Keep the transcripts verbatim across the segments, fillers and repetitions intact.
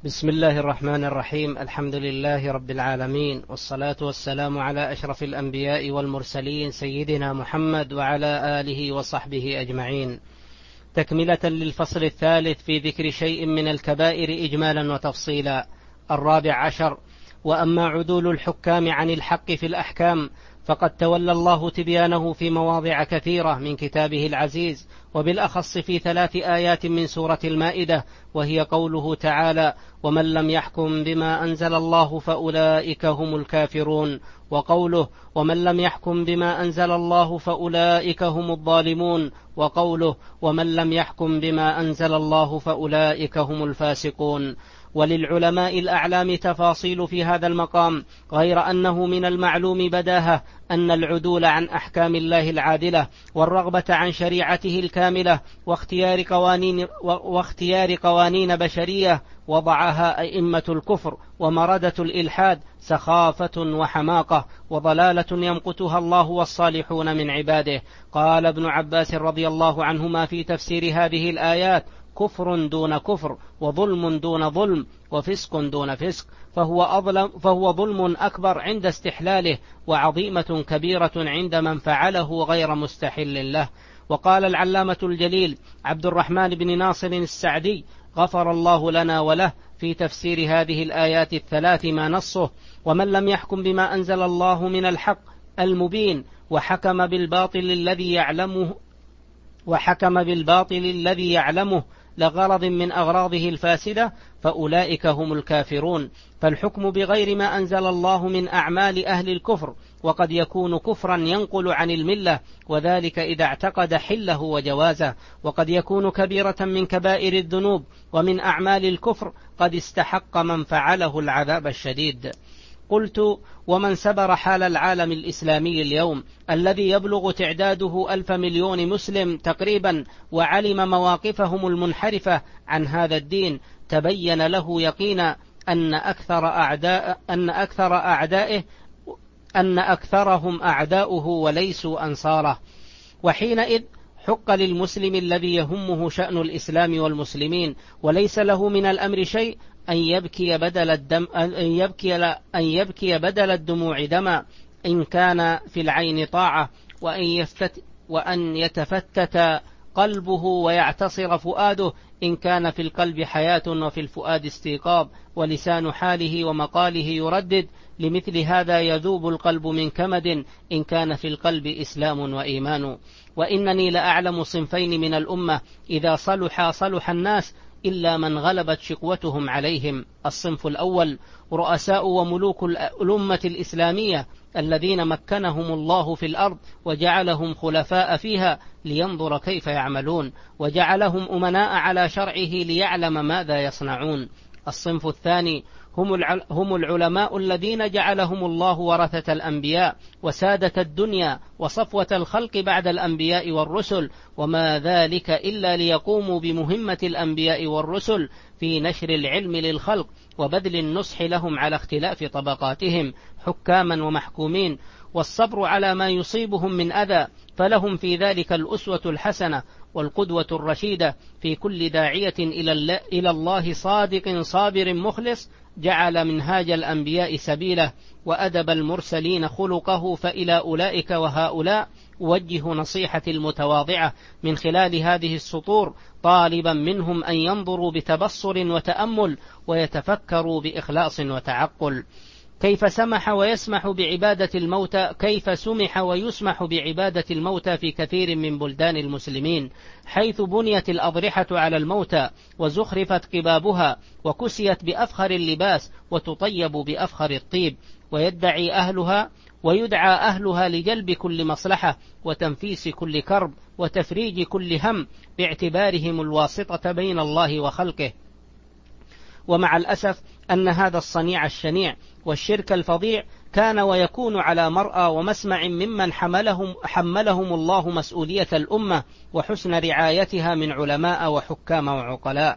بسم الله الرحمن الرحيم. الحمد لله رب العالمين، والصلاة والسلام على أشرف الأنبياء والمرسلين سيدنا محمد وعلى آله وصحبه أجمعين. تكملة للفصل الثالث في ذكر شيء من الكبائر إجمالا وتفصيلا. الرابع عشر: وأما عدول الحكام عن الحق في الأحكام فقد تولى الله تبيانه في مواضع كثيرة من كتابه العزيز، وبالأخص في ثلاث آيات من سورة المائدة، وهي قوله تعالى: ومن لم يحكم بما أنزل الله فأولئك هم الكافرون، وقوله: ومن لم يحكم بما أنزل الله فأولئك هم الظالمون، وقوله: ومن لم يحكم بما أنزل الله فأولئك هم الفاسقون. وللعلماء الأعلام تفاصيل في هذا المقام، غير أنه من المعلوم بداهة أن العدول عن أحكام الله العادلة والرغبة عن شريعته الكاملة واختيار قوانين, واختيار قوانين بشرية وضعها أئمة الكفر ومردة الإلحاد سخافة وحماقة وضلالة يمقتها الله والصالحون من عباده. قال ابن عباس رضي الله عنهما في تفسير هذه الآيات: كفر دون كفر، وظلم دون ظلم، وفسق دون فسق، فهو, أظلم فهو ظلم أكبر عند استحلاله، وعظيمة كبيرة عند من فعله غير مستحل له. وقال العلامة الجليل عبد الرحمن بن ناصر السعدي غفر الله لنا وله في تفسير هذه الآيات الثلاث ما نصه: ومن لم يحكم بما أنزل الله من الحق المبين وحكم بالباطل الذي يعلمه وحكم بالباطل الذي يعلمه لغرض من أغراضه الفاسدة فأولئك هم الكافرون. فالحكم بغير ما أنزل الله من أعمال أهل الكفر، وقد يكون كفرا ينقل عن الملة، وذلك إذا اعتقد حله وجوازه، وقد يكون كبيرة من كبائر الذنوب ومن أعمال الكفر قد استحق من فعله العذاب الشديد. قلت: ومن سبر حال العالم الإسلامي اليوم الذي يبلغ تعداده ألف مليون مسلم تقريبا، وعلم مواقفهم المنحرفة عن هذا الدين، تبين له يقينا أن أكثر أعداء أن أكثر أعدائه أن أكثرهم أعداؤه وليسوا أنصاره. وحينئذ حق للمسلم الذي يهمه شأن الإسلام والمسلمين وليس له من الأمر شيء أن يبكي بدل الدم أن يبكي أن يبكي بدل الدموع دما إن كان في العين طاعة، وأن يفتت وأن يتفتت قلبه ويعتصر فؤاده إن كان في القلب حياة وفي الفؤاد استيقاظ، ولسان حاله ومقاله يردد: لمثل هذا يذوب القلب من كمد إن كان في القلب إسلام وإيمان. وإنني لأعلم صنفين من الأمة إذا صلح صلح الناس إلا من غلبت شقوتهم عليهم. الصنف الأول: رؤساء وملوك الأمة الإسلامية الذين مكنهم الله في الأرض وجعلهم خلفاء فيها لينظر كيف يعملون، وجعلهم أمناء على شرعه ليعلم ماذا يصنعون. الصنف الثاني: هم العلماء الذين جعلهم الله ورثة الأنبياء وسادة الدنيا وصفوة الخلق بعد الأنبياء والرسل، وما ذلك إلا ليقوموا بمهمة الأنبياء والرسل في نشر العلم للخلق وبذل النصح لهم على اختلاف طبقاتهم حكاما ومحكومين، والصبر على ما يصيبهم من أذى، فلهم في ذلك الأسوة الحسنة والقدوة الرشيدة في كل داعية إلى الله صادق صابر مخلص جعل منهاج الأنبياء سبيله وأدب المرسلين خلقه. فإلى أولئك وهؤلاء أوجه نصيحة المتواضعة من خلال هذه السطور، طالبا منهم أن ينظروا بتبصر وتأمل ويتفكروا بإخلاص وتعقل. كيف سمح ويسمح بعبادة الموتى كيف سمح ويسمح بعبادة الموتى في كثير من بلدان المسلمين، حيث بنيت الأضرحة على الموتى وزخرفت قبابها وكسيت بأفخر اللباس وتطيب بأفخر الطيب، ويدعي أهلها ويدعى أهلها لجلب كل مصلحة وتنفيس كل كرب وتفريج كل هم باعتبارهم الواسطة بين الله وخلقه. ومع الأسف أن هذا الصنيع الشنيع والشرك الفظيع كان ويكون على مرأى ومسمع ممن حملهم, حملهم الله مسؤولية الأمة وحسن رعايتها من علماء وحكام وعقلاء.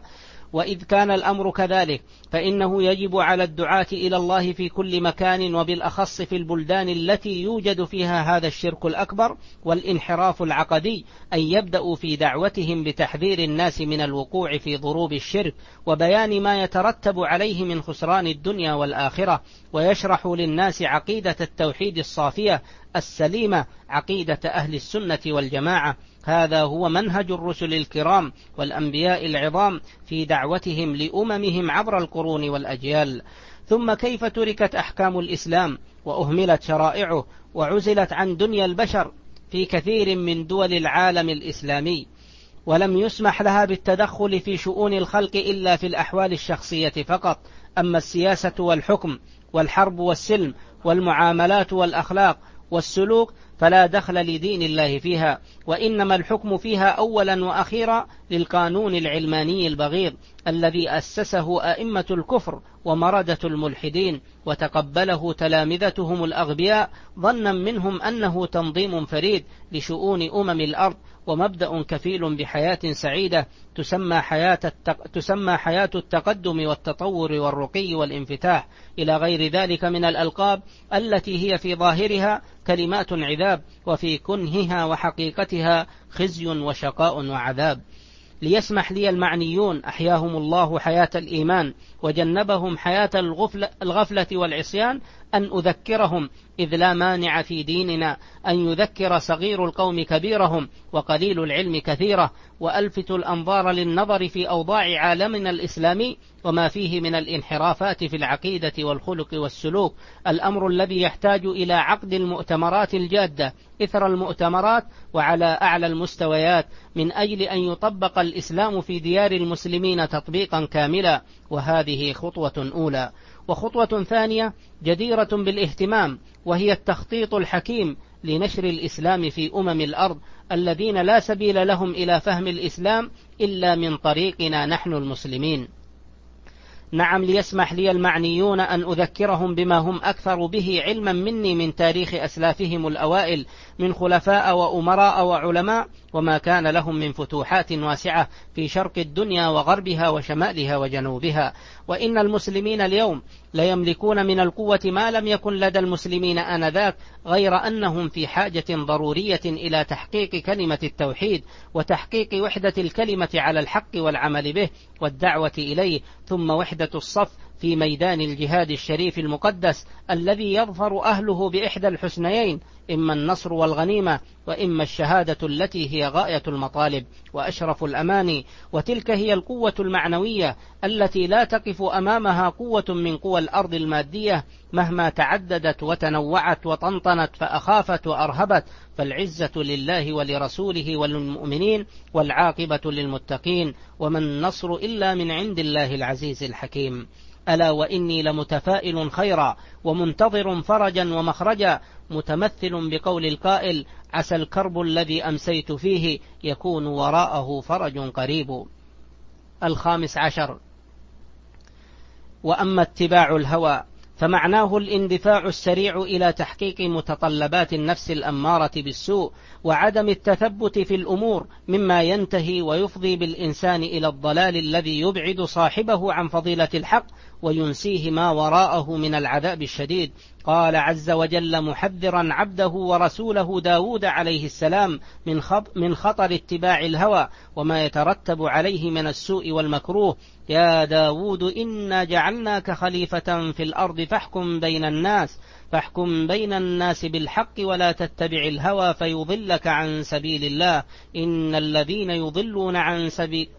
وإذ كان الأمر كذلك فإنه يجب على الدعاة إلى الله في كل مكان، وبالأخص في البلدان التي يوجد فيها هذا الشرك الأكبر والانحراف العقدي، أن يبدأوا في دعوتهم بتحذير الناس من الوقوع في ضروب الشرك وبيان ما يترتب عليه من خسران الدنيا والآخرة، ويشرح للناس عقيدة التوحيد الصافية السليمة، عقيدة أهل السنة والجماعة. هذا هو منهج الرسل الكرام والأنبياء العظام في دعوتهم لأممهم عبر القرون والأجيال. ثم كيف تركت أحكام الإسلام وأهملت شرائعه وعزلت عن دنيا البشر في كثير من دول العالم الإسلامي، ولم يسمح لها بالتدخل في شؤون الخلق إلا في الأحوال الشخصية فقط. أما السياسة والحكم والحرب والسلم والمعاملات والأخلاق والسلوك فلا دخل لدين الله فيها، وإنما الحكم فيها أولا وأخيرا للقانون العلماني البغيض الذي أسسه أئمة الكفر ومردة الملحدين، وتقبله تلامذتهم الأغبياء ظنا منهم أنه تنظيم فريد لشؤون أمم الأرض ومبدأ كفيل بحياة سعيدة تسمى حياة, التق... تسمى حياة التقدم والتطور والرقي والانفتاح إلى غير ذلك من الألقاب التي هي في ظاهرها كلمات عذاب وفي كنهها وحقيقتها خزي وشقاء وعذاب. ليسمح لي المعنيون أحياهم الله حياة الإيمان وجنبهم حياة الغفلة, الغفلة والعصيان أن أذكرهم، إذ لا مانع في ديننا أن يذكر صغير القوم كبيرهم وقليل العلم كثيره، وألفت الأنظار للنظر في أوضاع عالمنا الإسلامي وما فيه من الانحرافات في العقيدة والخلق والسلوك، الأمر الذي يحتاج إلى عقد المؤتمرات الجادة إثر المؤتمرات وعلى أعلى المستويات من أجل أن يطبق الإسلام في ديار المسلمين تطبيقا كاملا. وهذه خطوة أولى. وخطوة ثانية جديرة بالاهتمام، وهي التخطيط الحكيم لنشر الإسلام في أمم الأرض الذين لا سبيل لهم إلى فهم الإسلام إلا من طريقنا نحن المسلمين. نعم، ليسمح لي المعنيون أن أذكرهم بما هم أكثر به علما مني من تاريخ أسلافهم الأوائل من خلفاء وأمراء وعلماء، وما كان لهم من فتوحات واسعة في شرق الدنيا وغربها وشمالها وجنوبها. وإن المسلمين اليوم لا يملكون من القوة ما لم يكن لدى المسلمين آنذاك، غير أنهم في حاجة ضرورية إلى تحقيق كلمة التوحيد وتحقيق وحدة الكلمة على الحق والعمل به والدعوة إليه، ثم وحدة الصف في ميدان الجهاد الشريف المقدس الذي يظفر أهله بإحدى الحسنيين، إما النصر والغنيمة وإما الشهادة التي هي غاية المطالب وأشرف الأماني. وتلك هي القوة المعنوية التي لا تقف أمامها قوة من قوى الأرض المادية مهما تعددت وتنوعت وطنطنت فأخافت وأرهبت، فالعزة لله ولرسوله وللمؤمنين والعاقبة للمتقين، وما النصر إلا من عند الله العزيز الحكيم. ألا وإني لمتفائل خيرا ومنتظر فرجا ومخرجا، متمثل بقول القائل: عسى الكرب الذي أمسيت فيه يكون وراءه فرج قريب. الخامس عشر. وأما اتباع الهوى فمعناه الاندفاع السريع إلى تحقيق متطلبات النفس الأمارة بالسوء وعدم التثبت في الأمور، مما ينتهي ويفضي بالإنسان إلى الضلال الذي يبعد صاحبه عن فضيلة الحق وينسيه ما وراءه من العذاب الشديد. قال عز وجل محذرا عبده ورسوله داود عليه السلام من خطر اتباع الهوى وما يترتب عليه من السوء والمكروه: يا داود إنا جعلناك خليفة في الأرض فاحكم بين الناس فاحكم بين الناس بالحق ولا تتبع الهوى فيضلك عن سبيل الله إن الذين يضلون عن سبيل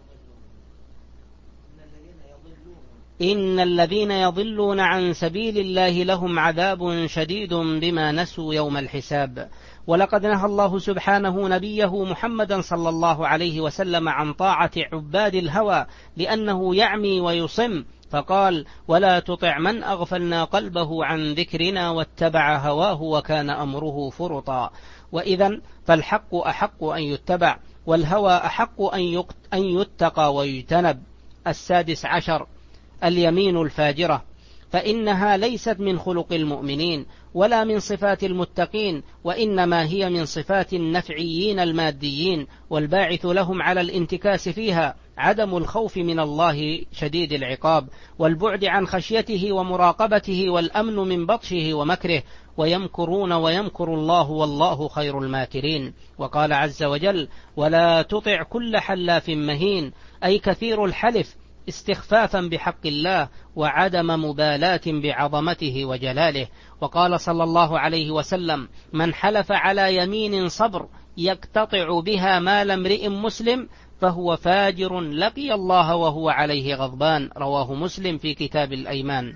إن الذين يضلون عن سبيل الله لهم عذاب شديد بما نسوا يوم الحساب. ولقد نهى الله سبحانه نبيه محمدا صلى الله عليه وسلم عن طاعة عباد الهوى لأنه يعمي ويصم، فقال: ولا تطع من أغفلنا قلبه عن ذكرنا واتبع هواه وكان أمره فرطا. وإذن فالحق أحق أن يتبع والهوى أحق أن يتقى ويجتنب. السادس عشر. اليمين الفاجرة، فإنها ليست من خلق المؤمنين ولا من صفات المتقين، وإنما هي من صفات النفعيين الماديين والباعث لهم على الانتكاس فيها عدم الخوف من الله شديد العقاب، والبعد عن خشيته ومراقبته، والأمن من بطشه ومكره. ويمكرون ويمكر الله والله خير الماكرين. وقال عز وجل: ولا تطع كل حلاف مهين، أي كثير الحلف استخفافا بحق الله وعدم مبالاة بعظمته وجلاله. وقال صلى الله عليه وسلم: من حلف على يمين صبر يقتطع بها مال امرئ مسلم فهو فاجر لقي الله وهو عليه غضبان. رواه مسلم في كتاب الأيمان.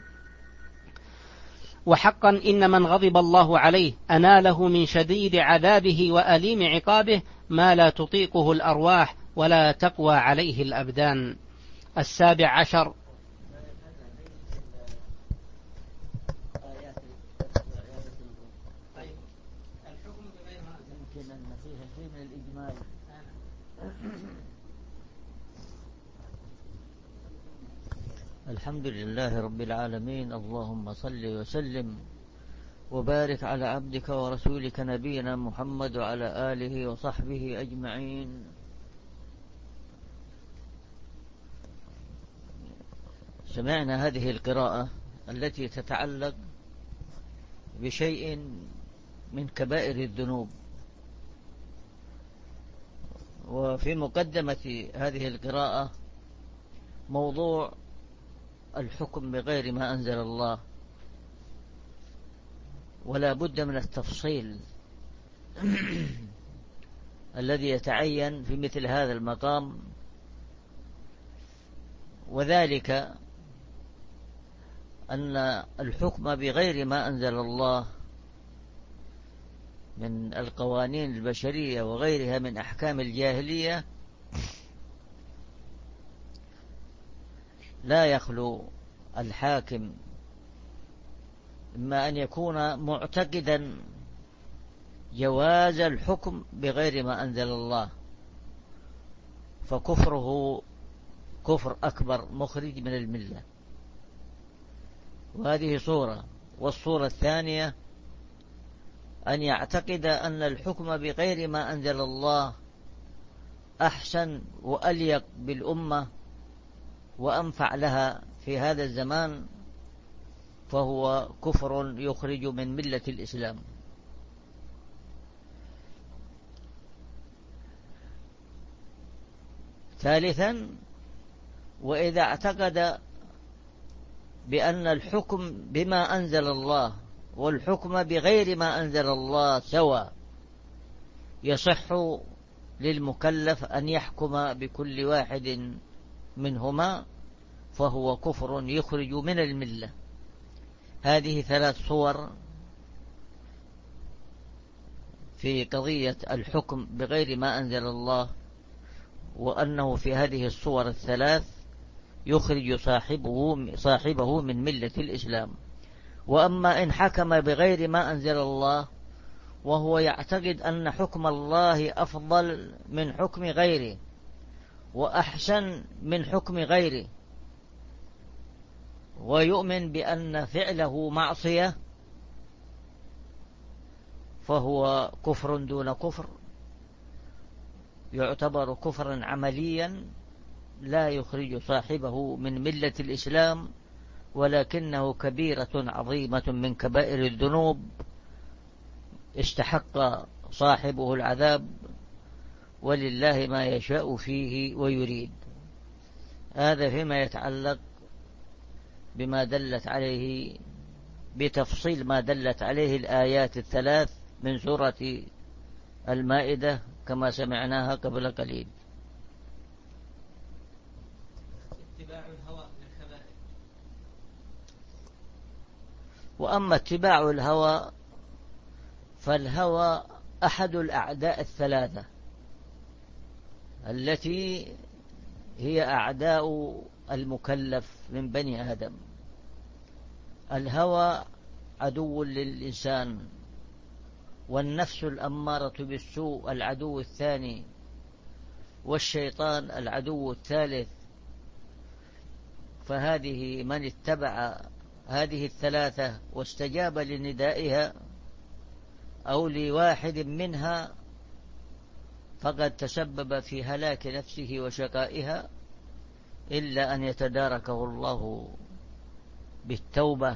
وحقا إن من غضب الله عليه أناله من شديد عذابه وأليم عقابه ما لا تطيقه الأرواح ولا تقوى عليه الأبدان. السابع عشر: الحمد لله رب العالمين، اللهم صل وسلم وبارك على عبدك ورسولك نبينا محمد وعلى آله وصحبه أجمعين. سمعنا هذه القراءة التي تتعلق بشيء من كبائر الذنوب، وفي مقدمة هذه القراءة موضوع الحكم بغير ما أنزل الله، ولا بد من التفصيل الذي يتعين في مثل هذا المقام، وذلك أن الحكم بغير ما أنزل الله من القوانين البشرية وغيرها من أحكام الجاهلية لا يخلو الحاكم إما أن يكون معتقدا جواز الحكم بغير ما أنزل الله فكفره كفر أكبر مخرج من الملة، وهذه صورة. والصورة الثانية أن يعتقد أن الحكم بغير ما أنزل الله أحسن وأليق بالأمة وأنفع لها في هذا الزمان، فهو كفر يخرج من ملة الإسلام. ثالثا، وإذا اعتقد بأن الحكم بما أنزل الله والحكم بغير ما أنزل الله سواء، يصح للمكلف أن يحكم بكل واحد منهما، فهو كفر يخرج من الملة. هذه ثلاث صور في قضية الحكم بغير ما أنزل الله، وأنه في هذه الصور الثلاث يخرج صاحبه, صاحبه من ملة الإسلام. وأما إن حكم بغير ما أنزل الله وهو يعتقد أن حكم الله أفضل من حكم غيره وأحسن من حكم غيره، ويؤمن بأن فعله معصية، فهو كفر دون كفر، يعتبر كفرا عمليا لا يخرج صاحبه من ملة الإسلام، ولكنه كبيرة عظيمة من كبائر الذنوب استحق صاحبه العذاب، ولله ما يشاء فيه ويريد. هذا فيما يتعلق بما دلت عليه بتفصيل ما دلت عليه الآيات الثلاث من سورة المائدة كما سمعناها قبل قليل. اتباع الهوى للكبائر. وأما اتباع الهوى فالهوى أحد الأعداء الثلاثة التي هي أعداء المكلف من بني آدم. الهوى عدو للإنسان، والنفس الأمارة بالسوء العدو الثاني، والشيطان العدو الثالث. فهذه من اتبع هذه الثلاثة واستجاب لندائها أو لواحد منها فقد تسبب في هلاك نفسه وشقائها، إلا أن يتداركه الله بالتوبة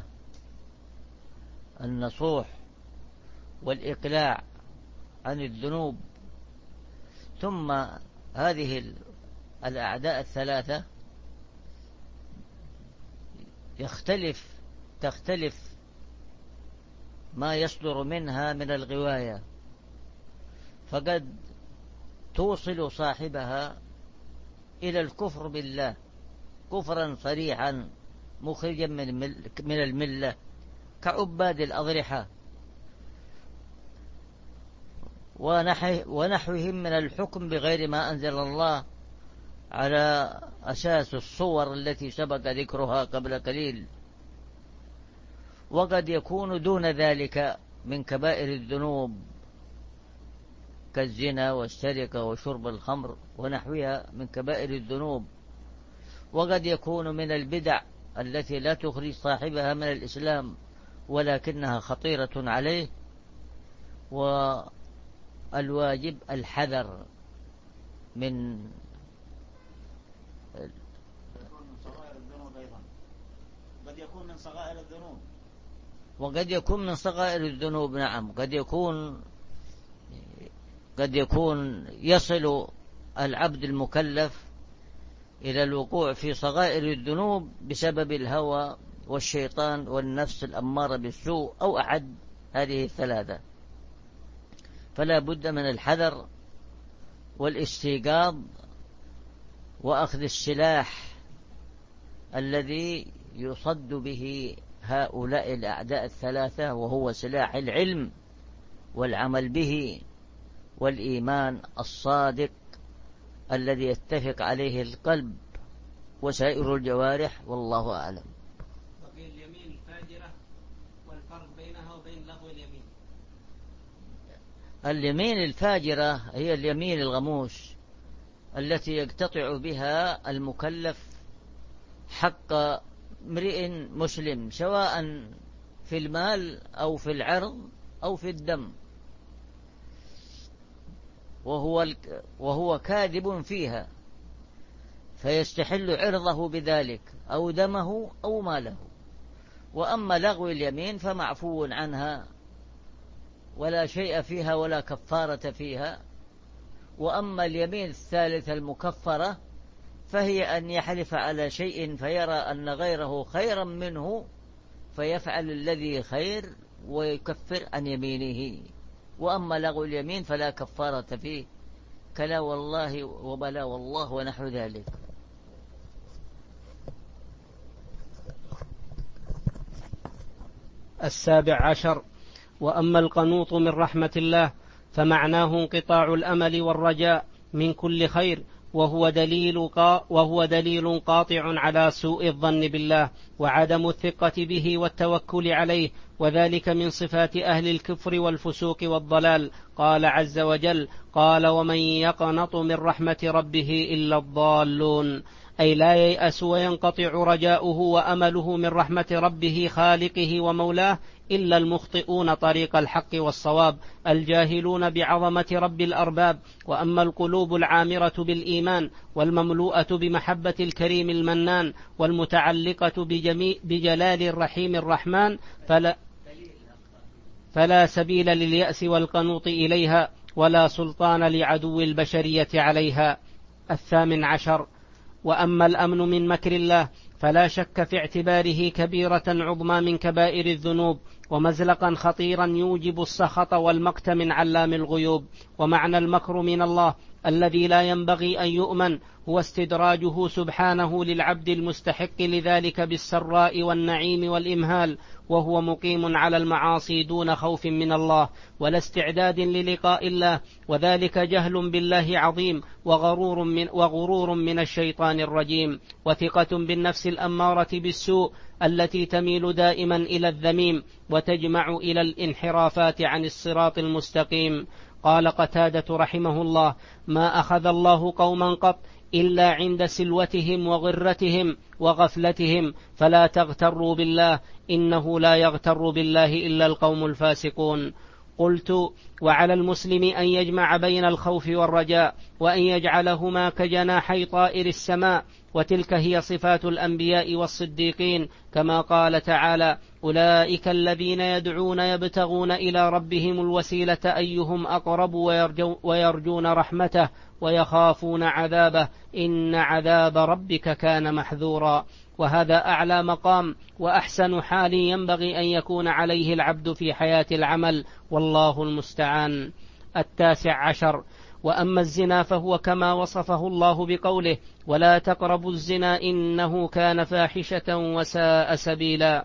النصوح والإقلاع عن الذنوب. ثم هذه الأعداء الثلاثة يختلف تختلف ما يصدر منها من الغواية، فقد توصل صاحبها إلى الكفر بالله كفرا صريحا مخرجا من الملة كعباد الأضرحة ونحوهم من الحكم بغير ما أنزل الله على أساس الصور التي سبق ذكرها قبل قليل. وقد يكون دون ذلك من كبائر الذنوب كالزنا والسرقة وشرب الخمر ونحوها من كبائر الذنوب. وقد يكون من البدع التي لا تخرج صاحبها من الإسلام ولكنها خطيرة عليه، والواجب الحذر من قد يكون من صغائر الذنوب وقد يكون من صغائر الذنوب. نعم، قد يكون قد يكون يصل العبد المكلف إلى الوقوع في صغائر الذنوب بسبب الهوى والشيطان والنفس الأمارة بالسوء أو أحد هذه الثلاثة. فلا بد من الحذر والاستيقاظ وأخذ السلاح الذي يصد به هؤلاء الأعداء الثلاثة، وهو سلاح العلم والعمل به والإيمان الصادق الذي يتفق عليه القلب وسائر الجوارح، والله أعلم. بقي اليمين الفاجرة والفرق بينها وبين لغو اليمين. اليمين الفاجرة هي اليمين الغموس التي يقتطع بها المكلف حق امرئ مسلم، سواء في المال أو في العرض أو في الدم، وهو وهو كاذب فيها، فيستحل عرضه بذلك أو دمه أو ماله. وأما لغو اليمين فمعفو عنها ولا شيء فيها ولا كفارة فيها. وأما اليمين الثالثة المكفرة فهي أن يحلف على شيء فيرى أن غيره خيرا منه فيفعل الذي خير ويكفر عن يمينه. وأما لغو اليمين فلا كفارة فيه كلا والله وبلا والله ونحو ذلك. السابع عشر: وأما القنوط من رحمة الله فمعناه انقطاع الأمل والرجاء من كل خير، وهو دليل وهو دليل قاطع على سوء الظن بالله وعدم الثقة به والتوكل عليه، وذلك من صفات أهل الكفر والفسوق والضلال. قال عز وجل: قال ومن يقنط من رحمة ربه إلا الضالون، أي لا ييأس وينقطع رجاؤه وأمله من رحمة ربه خالقه ومولاه إلا المخطئون طريق الحق والصواب الجاهلون بعظمة رب الأرباب. وأما القلوب العامرة بالإيمان والمملوءة بمحبة الكريم المنان والمتعلقة بجلال الرحيم الرحمن فلا, فلا سبيل لليأس والقنوط إليها ولا سلطان لعدو البشرية عليها. الثامن عشر: وأما الأمن من مكر الله فلا شك في اعتباره كبيرة عظمى من كبائر الذنوب ومزلقا خطيرا يوجب السخط والمقت من علام الغيوب. ومعنى المكر من الله الذي لا ينبغي أن يؤمن هو استدراجه سبحانه للعبد المستحق لذلك بالسراء والنعيم والإمهال، وهو مقيم على المعاصي دون خوف من الله ولا استعداد للقاء الله، وذلك جهل بالله عظيم وغرور من, وغرور من الشيطان الرجيم، وثقة بالنفس الأمارة بالسوء التي تميل دائما إلى الذميم وتجمع إلى الانحرافات عن الصراط المستقيم. قال قتادة رحمه الله: ما أخذ الله قوما قط إلا عند سلوتهم وغرتهم وغفلتهم، فلا تغتروا بالله إنه لا يغتر بالله إلا القوم الفاسقون. قلت: وعلى المسلم أن يجمع بين الخوف والرجاء وأن يجعلهما كجناحي طائر السماء وتلك هي صفات الأنبياء والصديقين، كما قال تعالى: أولئك الذين يدعون يبتغون إلى ربهم الوسيلة أيهم أقرب ويرجون رحمته ويخافون عذابه إن عذاب ربك كان محذورا. وهذا أعلى مقام وأحسن حال ينبغي أن يكون عليه العبد في حياة العمل، والله المستعان. التاسع عشر: وأما الزنا فهو كما وصفه الله بقوله: ولا تقربوا الزنا إنه كان فاحشة وساء سبيلا،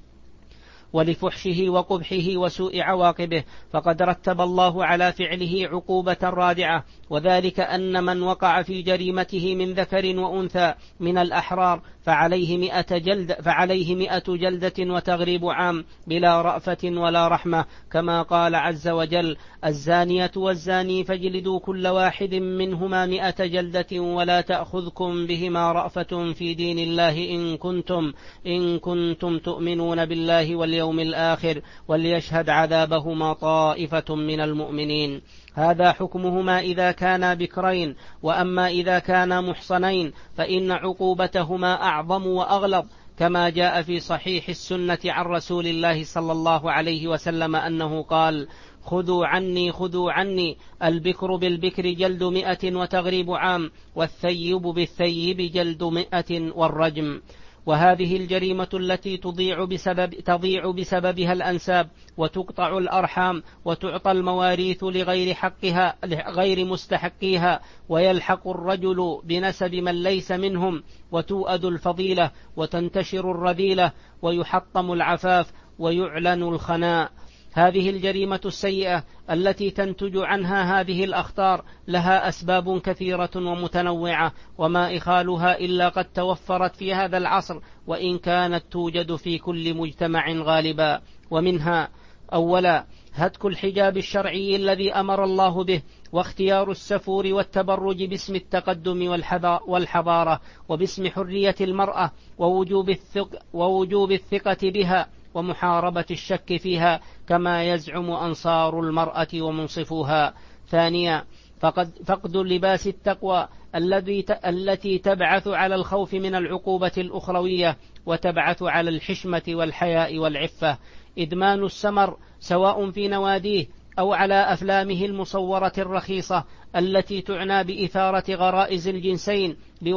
ولفحشه وقبحه وسوء عواقبه، فقد رتب الله على فعله عقوبة رادعة، وذلك أن من وقع في جريمته من ذكر وأنثى من الأحرار فعليه مئة جلد فعليه مئة جلدة وتغريب عام بلا رأفة ولا رحمة، كما قال عز وجل: الزانية والزاني فاجلدوا كل واحد منهما مئة جلدة ولا تأخذكم بهما رأفة في دين الله إن كنتم إن كنتم تؤمنون بالله واليوم الآخر وليشهد عذابهما طائفة من المؤمنين. هذا حكمهما إذا كانا بكرين، وأما إذا كانا محصنين فإن عقوبتهما أعظم وأغلظ، كما جاء في صحيح السنة عن رسول الله صلى الله عليه وسلم أنه قال: خذوا عني خذوا عني البكر بالبكر جلد مئة وتغريب عام، والثيب بالثيب جلد مئة والرجم. وهذه الجريمة التي تضيع بسبب تضيع بسببها الأنساب وتقطع الأرحام وتعطى المواريث لغير حقها غير مستحقيها، ويلحق الرجل بنسب من ليس منهم، وتؤد الفضيلة وتنتشر الرذيلة ويحطم العفاف ويعلن الخناء. هذه الجريمة السيئة التي تنتج عنها هذه الأخطار لها أسباب كثيرة ومتنوعة، وما إخالها إلا قد توفرت في هذا العصر، وإن كانت توجد في كل مجتمع غالبا. ومنها: أولا، هتك الحجاب الشرعي الذي أمر الله به، واختيار السفور والتبرج باسم التقدم والحضارة وباسم حرية المرأة ووجوب الثق ووجوب الثقة بها ومحاربة الشك فيها، كما يزعم أنصار المرأة ومنصفوها. ثانيا، فقد فقد لباس التقوى الذي التي تبعث على الخوف من العقوبة الأخروية وتبعث على الحشمة والحياء والعفة. إدمان السمر سواء في نواديه أو على أفلامه المصورة الرخيصة التي تعنى بإثارة غرائز الجنسين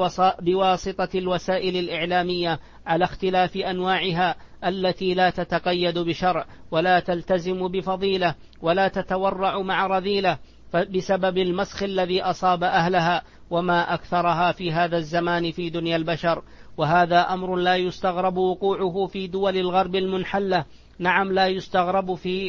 بواسطة الوسائل الإعلامية على اختلاف أنواعها التي لا تتقيد بشرع ولا تلتزم بفضيلة ولا تتورع مع رذيلة، بسبب المسخ الذي أصاب أهلها، وما أكثرها في هذا الزمان في دنيا البشر. وهذا أمر لا يستغرب وقوعه في دول الغرب المنحلة، نعم لا يستغرب في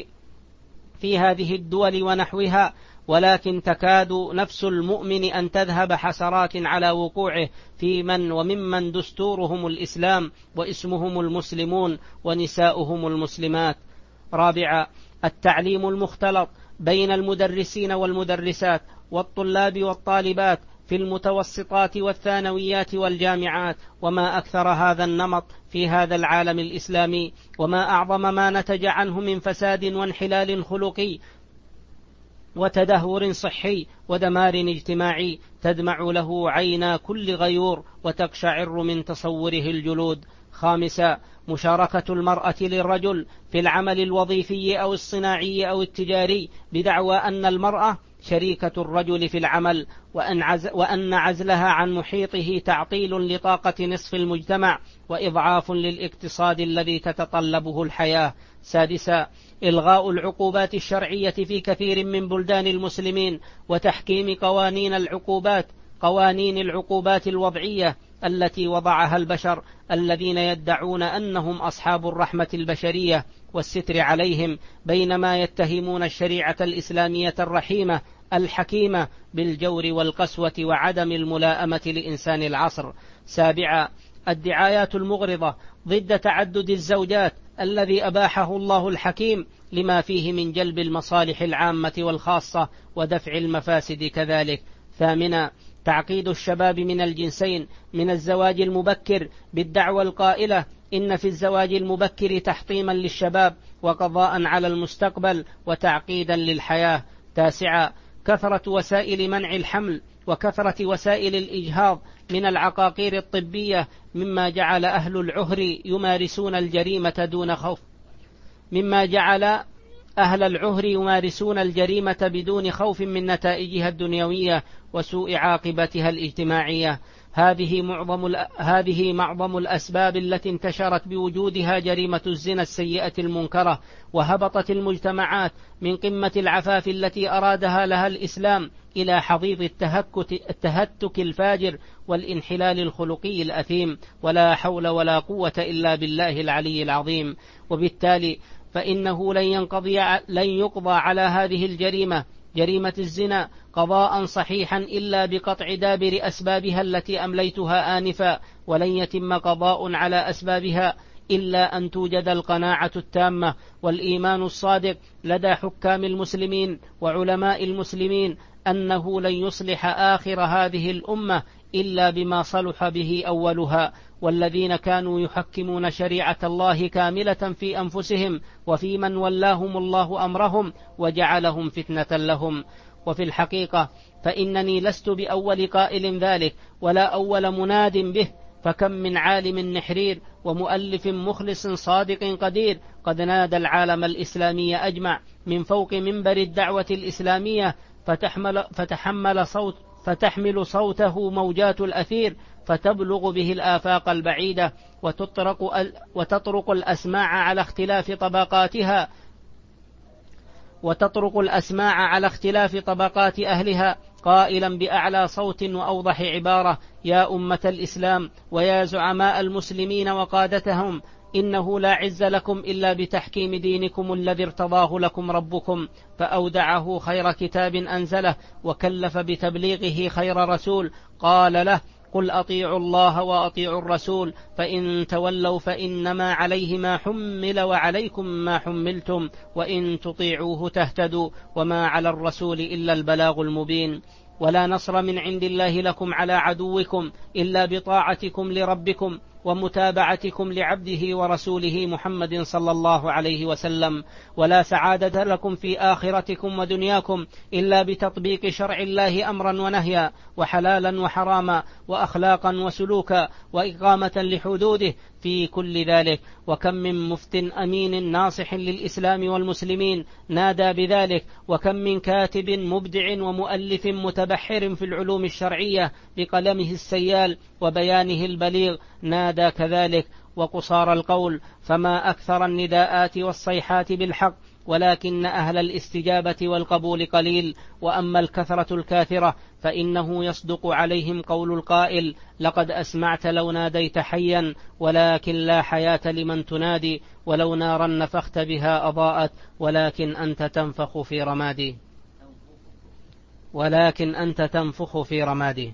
في هذه الدول ونحوها، ولكن تكاد نفس المؤمن أن تذهب حسرات على وقوعه في من وممن دستورهم الإسلام واسمهم المسلمون ونساؤهم المسلمات. رابعا، التعليم المختلط بين المدرسين والمدرسات والطلاب والطالبات في المتوسطات والثانويات والجامعات، وما أكثر هذا النمط في هذا العالم الإسلامي، وما أعظم ما نتج عنه من فساد وانحلال خلقي وتدهور صحي ودمار اجتماعي تدمع له عينا كل غيور وتقشعر من تصوره الجلود. خامسا، مشاركة المرأة للرجل في العمل الوظيفي أو الصناعي أو التجاري بدعوى أن المرأة شريكة الرجل في العمل، وأن, عز وأن عزلها عن محيطه تعطيل لطاقة نصف المجتمع وإضعاف للاقتصاد الذي تتطلبه الحياة. سادسا، إلغاء العقوبات الشرعية في كثير من بلدان المسلمين وتحكيم قوانين العقوبات قوانين العقوبات الوضعية التي وضعها البشر الذين يدعون أنهم أصحاب الرحمة البشرية والستر عليهم، بينما يتهمون الشريعة الإسلامية الرحيمة الحكيمة بالجور والقسوة وعدم الملائمة لإنسان العصر. سابعا، الدعايات المغرضة ضد تعدد الزوجات الذي أباحه الله الحكيم لما فيه من جلب المصالح العامة والخاصة ودفع المفاسد كذلك. ثامنا، تعقيد الشباب من الجنسين من الزواج المبكر بالدعوى القائلة إن في الزواج المبكر تحطيما للشباب وقضاء على المستقبل وتعقيدا للحياة. تاسعا، كثرة وسائل منع الحمل وكثرة وسائل الإجهاض من العقاقير الطبية مما جعل أهل العهر يمارسون الجريمة دون خوف مما جعل أهل العهر يمارسون الجريمة بدون خوف من نتائجها الدنيوية وسوء عاقبتها الاجتماعية. هذه معظم هذه معظم الأسباب التي انتشرت بوجودها جريمة الزنا السيئة المنكرة، وهبطت المجتمعات من قمة العفاف التي أرادها لها الإسلام إلى حضيض التهتك الفاجر والانحلال الخلقي الأثيم، ولا حول ولا قوة إلا بالله العلي العظيم. وبالتالي فإنه لن ينقضي لن يقضى على هذه الجريمة جريمة الزنا قضاء صحيحا إلا بقطع دابر أسبابها التي أمليتها آنفا، ولن يتم قضاء على أسبابها إلا أن توجد القناعة التامة والإيمان الصادق لدى حكام المسلمين وعلماء المسلمين أنه لن يصلح آخر هذه الأمة إلا بما صلح به أولها، والذين كانوا يحكمون شريعة الله كاملة في أنفسهم وفي من ولاهم الله أمرهم وجعلهم فتنة لهم. وفي الحقيقة فإنني لست بأول قائل ذلك ولا أول مناد به، فكم من عالم نحرير ومؤلف مخلص صادق قدير قد نادى العالم الإسلامي أجمع من فوق منبر الدعوة الإسلامية، فتحمل, فتحمل صوت فتحمل صوته موجات الأثير فتبلغ به الآفاق البعيدة وتطرق, وتطرق الأسماع على اختلاف طبقاتها وتطرق الأسماع على اختلاف طبقات أهلها، قائلا بأعلى صوت وأوضح عبارة: يا أمة الإسلام ويا زعماء المسلمين وقادتهم، إنه لا عز لكم إلا بتحكيم دينكم الذي ارتضاه لكم ربكم، فأودعه خير كتاب أنزله وكلف بتبليغه خير رسول، قال له: قل أطيعوا الله وأطيعوا الرسول، فإن تولوا فإنما عليه ما حمل وعليكم ما حملتم، وإن تطيعوه تهتدوا، وما على الرسول إلا البلاغ المبين. ولا نصر من عند الله لكم على عدوكم إلا بطاعتكم لربكم ومتابعتكم لعبده ورسوله محمد صلى الله عليه وسلم، ولا سعادة لكم في آخرتكم ودنياكم إلا بتطبيق شرع الله أمرا ونهيا وحلالا وحراما وأخلاقا وسلوكا وإقامة لحدوده في كل ذلك. وكم من مفت أمين ناصح للإسلام والمسلمين نادى بذلك، وكم من كاتب مبدع ومؤلف متبحر في العلوم الشرعية بقلمه السيال وبيانه البليغ نادى كذلك. وقصار القول فما أكثر النداءات والصيحات بالحق، ولكن أهل الاستجابة والقبول قليل. وأما الكثرة الكاثرة فإنه يصدق عليهم قول القائل: لقد أسمعت لو ناديت حيا، ولكن لا حياة لمن تنادي، ولو نارا نفخت بها أضاءت، ولكن أنت تنفخ في رمادي ولكن أنت تنفخ في رمادي.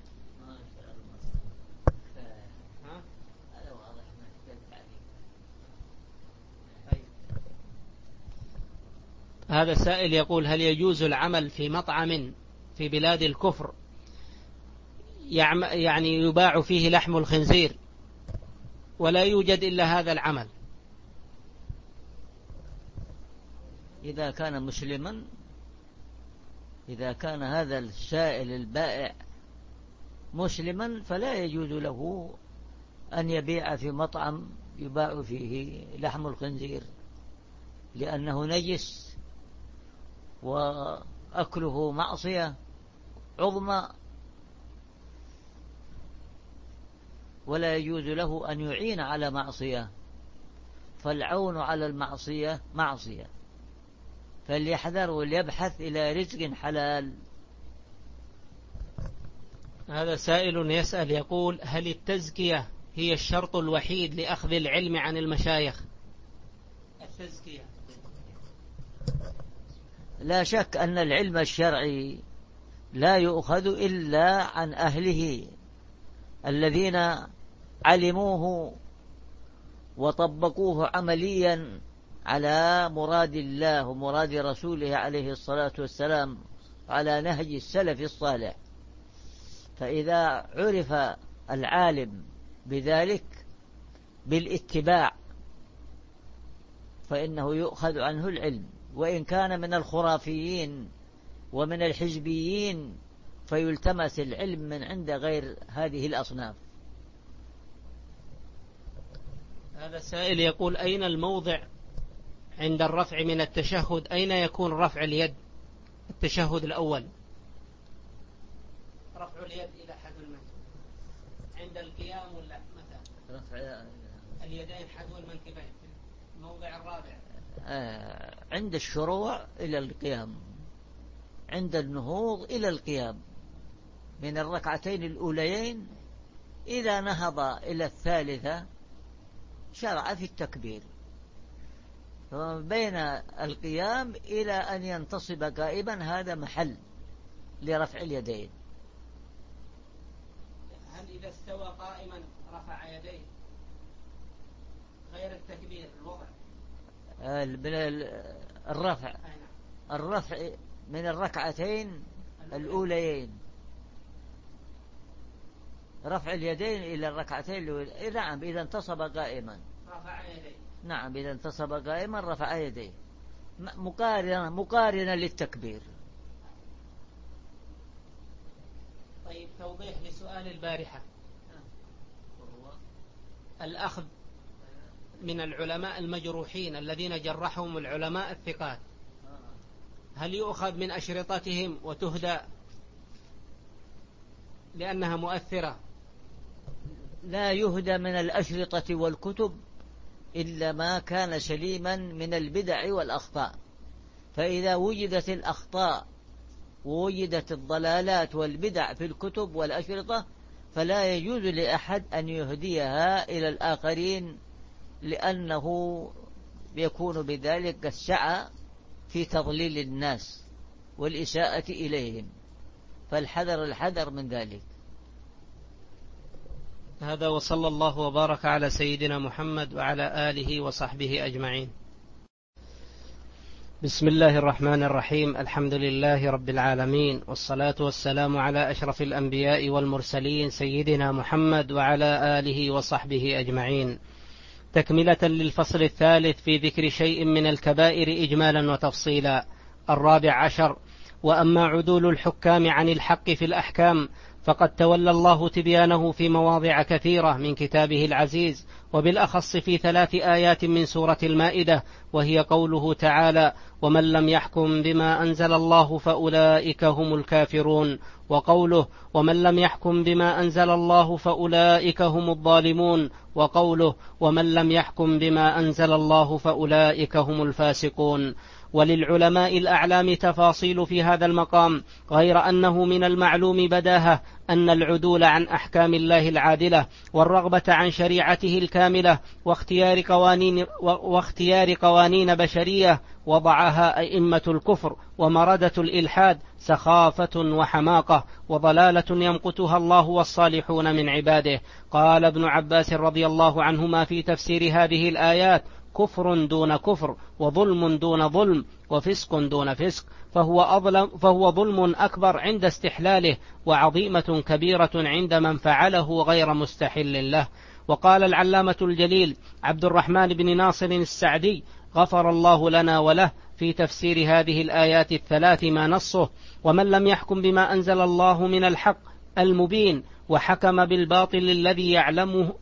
هذا السائل يقول: هل يجوز العمل في مطعم في بلاد الكفر يعني يباع فيه لحم الخنزير ولا يوجد إلا هذا العمل؟ إذا كان مسلما، إذا كان هذا السائل البائع مسلما فلا يجوز له أن يبيع في مطعم يباع فيه لحم الخنزير، لأنه نجس وأكله معصية عظمى، ولا يجوز له أن يعين على معصية، فالعون على المعصية معصية، فليحذر وليبحث إلى رزق حلال. هذا سائل يسأل يقول: هل التزكية هي الشرط الوحيد لأخذ العلم عن المشايخ؟ التزكية لا شك أن العلم الشرعي لا يؤخذ إلا عن أهله الذين علموه وطبقوه عمليا على مراد الله ومراد رسوله عليه الصلاة والسلام، على نهج السلف الصالح. فإذا عرف العالم بذلك بالاتباع فإنه يؤخذ عنه العلم، وإن كان من الخرافيين ومن الحزبيين فيلتمس العلم من عند غير هذه الأصناف. هذا السائل يقول: أين الموضع عند الرفع من التشهد؟ أين يكون رفع اليد؟ التشهد الأول رفع اليد إلى حد المنكب عند القيام ولا متى؟ رفع اليدين حذو المنكبين في الموضع الرابع. آه عند الشروع إلى القيام، عند النهوض إلى القيام من الركعتين الأوليين. إذا نهض إلى الثالثة شرع في التكبير، بين القيام إلى أن ينتصب قائما هذا محل لرفع اليدين. هل إذا استوى قائما رفع يديه غير التكبير الوضع؟ الرفع الرفع من الركعتين الأوليين، رفع اليدين إلى الركعتين الأوليين. نعم إذا انتصب قائما رفع يديه. نعم إذا انتصب قائما رفع يديه مقارنة مقارنة للتكبير. طيب توضيح لسؤال البارحة. الأخذ من العلماء المجروحين الذين جرحهم العلماء الثقات، هل يؤخذ من أشرطتهم وتهدى لأنها مؤثرة؟ لا يهدى من الأشرطة والكتب إلا ما كان سليما من البدع والأخطاء. فإذا وجدت الأخطاء ووجدت الضلالات والبدع في الكتب والأشرطة فلا يجوز لأحد أن يهديها إلى الآخرين، لأنه يكون بذلك السعي في تضليل الناس والإساءة إليهم، فالحذر الحذر من ذلك. هذا وصلى الله وبارك على سيدنا محمد وعلى آله وصحبه أجمعين. بسم الله الرحمن الرحيم. الحمد لله رب العالمين، والصلاة والسلام على أشرف الأنبياء والمرسلين سيدنا محمد وعلى آله وصحبه أجمعين. تكملة للفصل الثالث في ذكر شيء من الكبائر إجمالا وتفصيلا. الرابع عشر: وأما عدول الحكام عن الحق في الأحكام فقد تولى الله تبيانه في مواضع كثيرة من كتابه العزيز، وبالأخص في ثلاث آيات من سورة المائدة، وهي قوله تعالى: ومن لم يحكم بما أنزل الله فأولئك هم الكافرون، وقوله: ومن لم يحكم بما أنزل الله فأولئك هم الظالمون، وقوله: ومن لم يحكم بما أنزل الله فأولئك هم الفاسقون. وللعلماء الأعلام تفاصيل في هذا المقام، غير أنه من المعلوم بداهة أن العدول عن أحكام الله العادلة والرغبة عن شريعته الكاملة واختيار قوانين, واختيار قوانين بشرية وضعها أئمة الكفر ومردة الإلحاد سخافة وحماقة وضلالة يمقتها الله والصالحون من عباده. قال ابن عباس رضي الله عنهما في تفسير هذه الآيات: كفر دون كفر، وظلم دون ظلم، وفسق دون فسق، فهو, أظلم فهو ظلم أكبر عند استحلاله، وعظيمة كبيرة عند من فعله غير مستحل له. وقال العلامة الجليل عبد الرحمن بن ناصر السعدي غفر الله لنا وله في تفسير هذه الآيات الثلاث ما نصه: ومن لم يحكم بما أنزل الله من الحق المبين وحكم بالباطل الذي يعلمه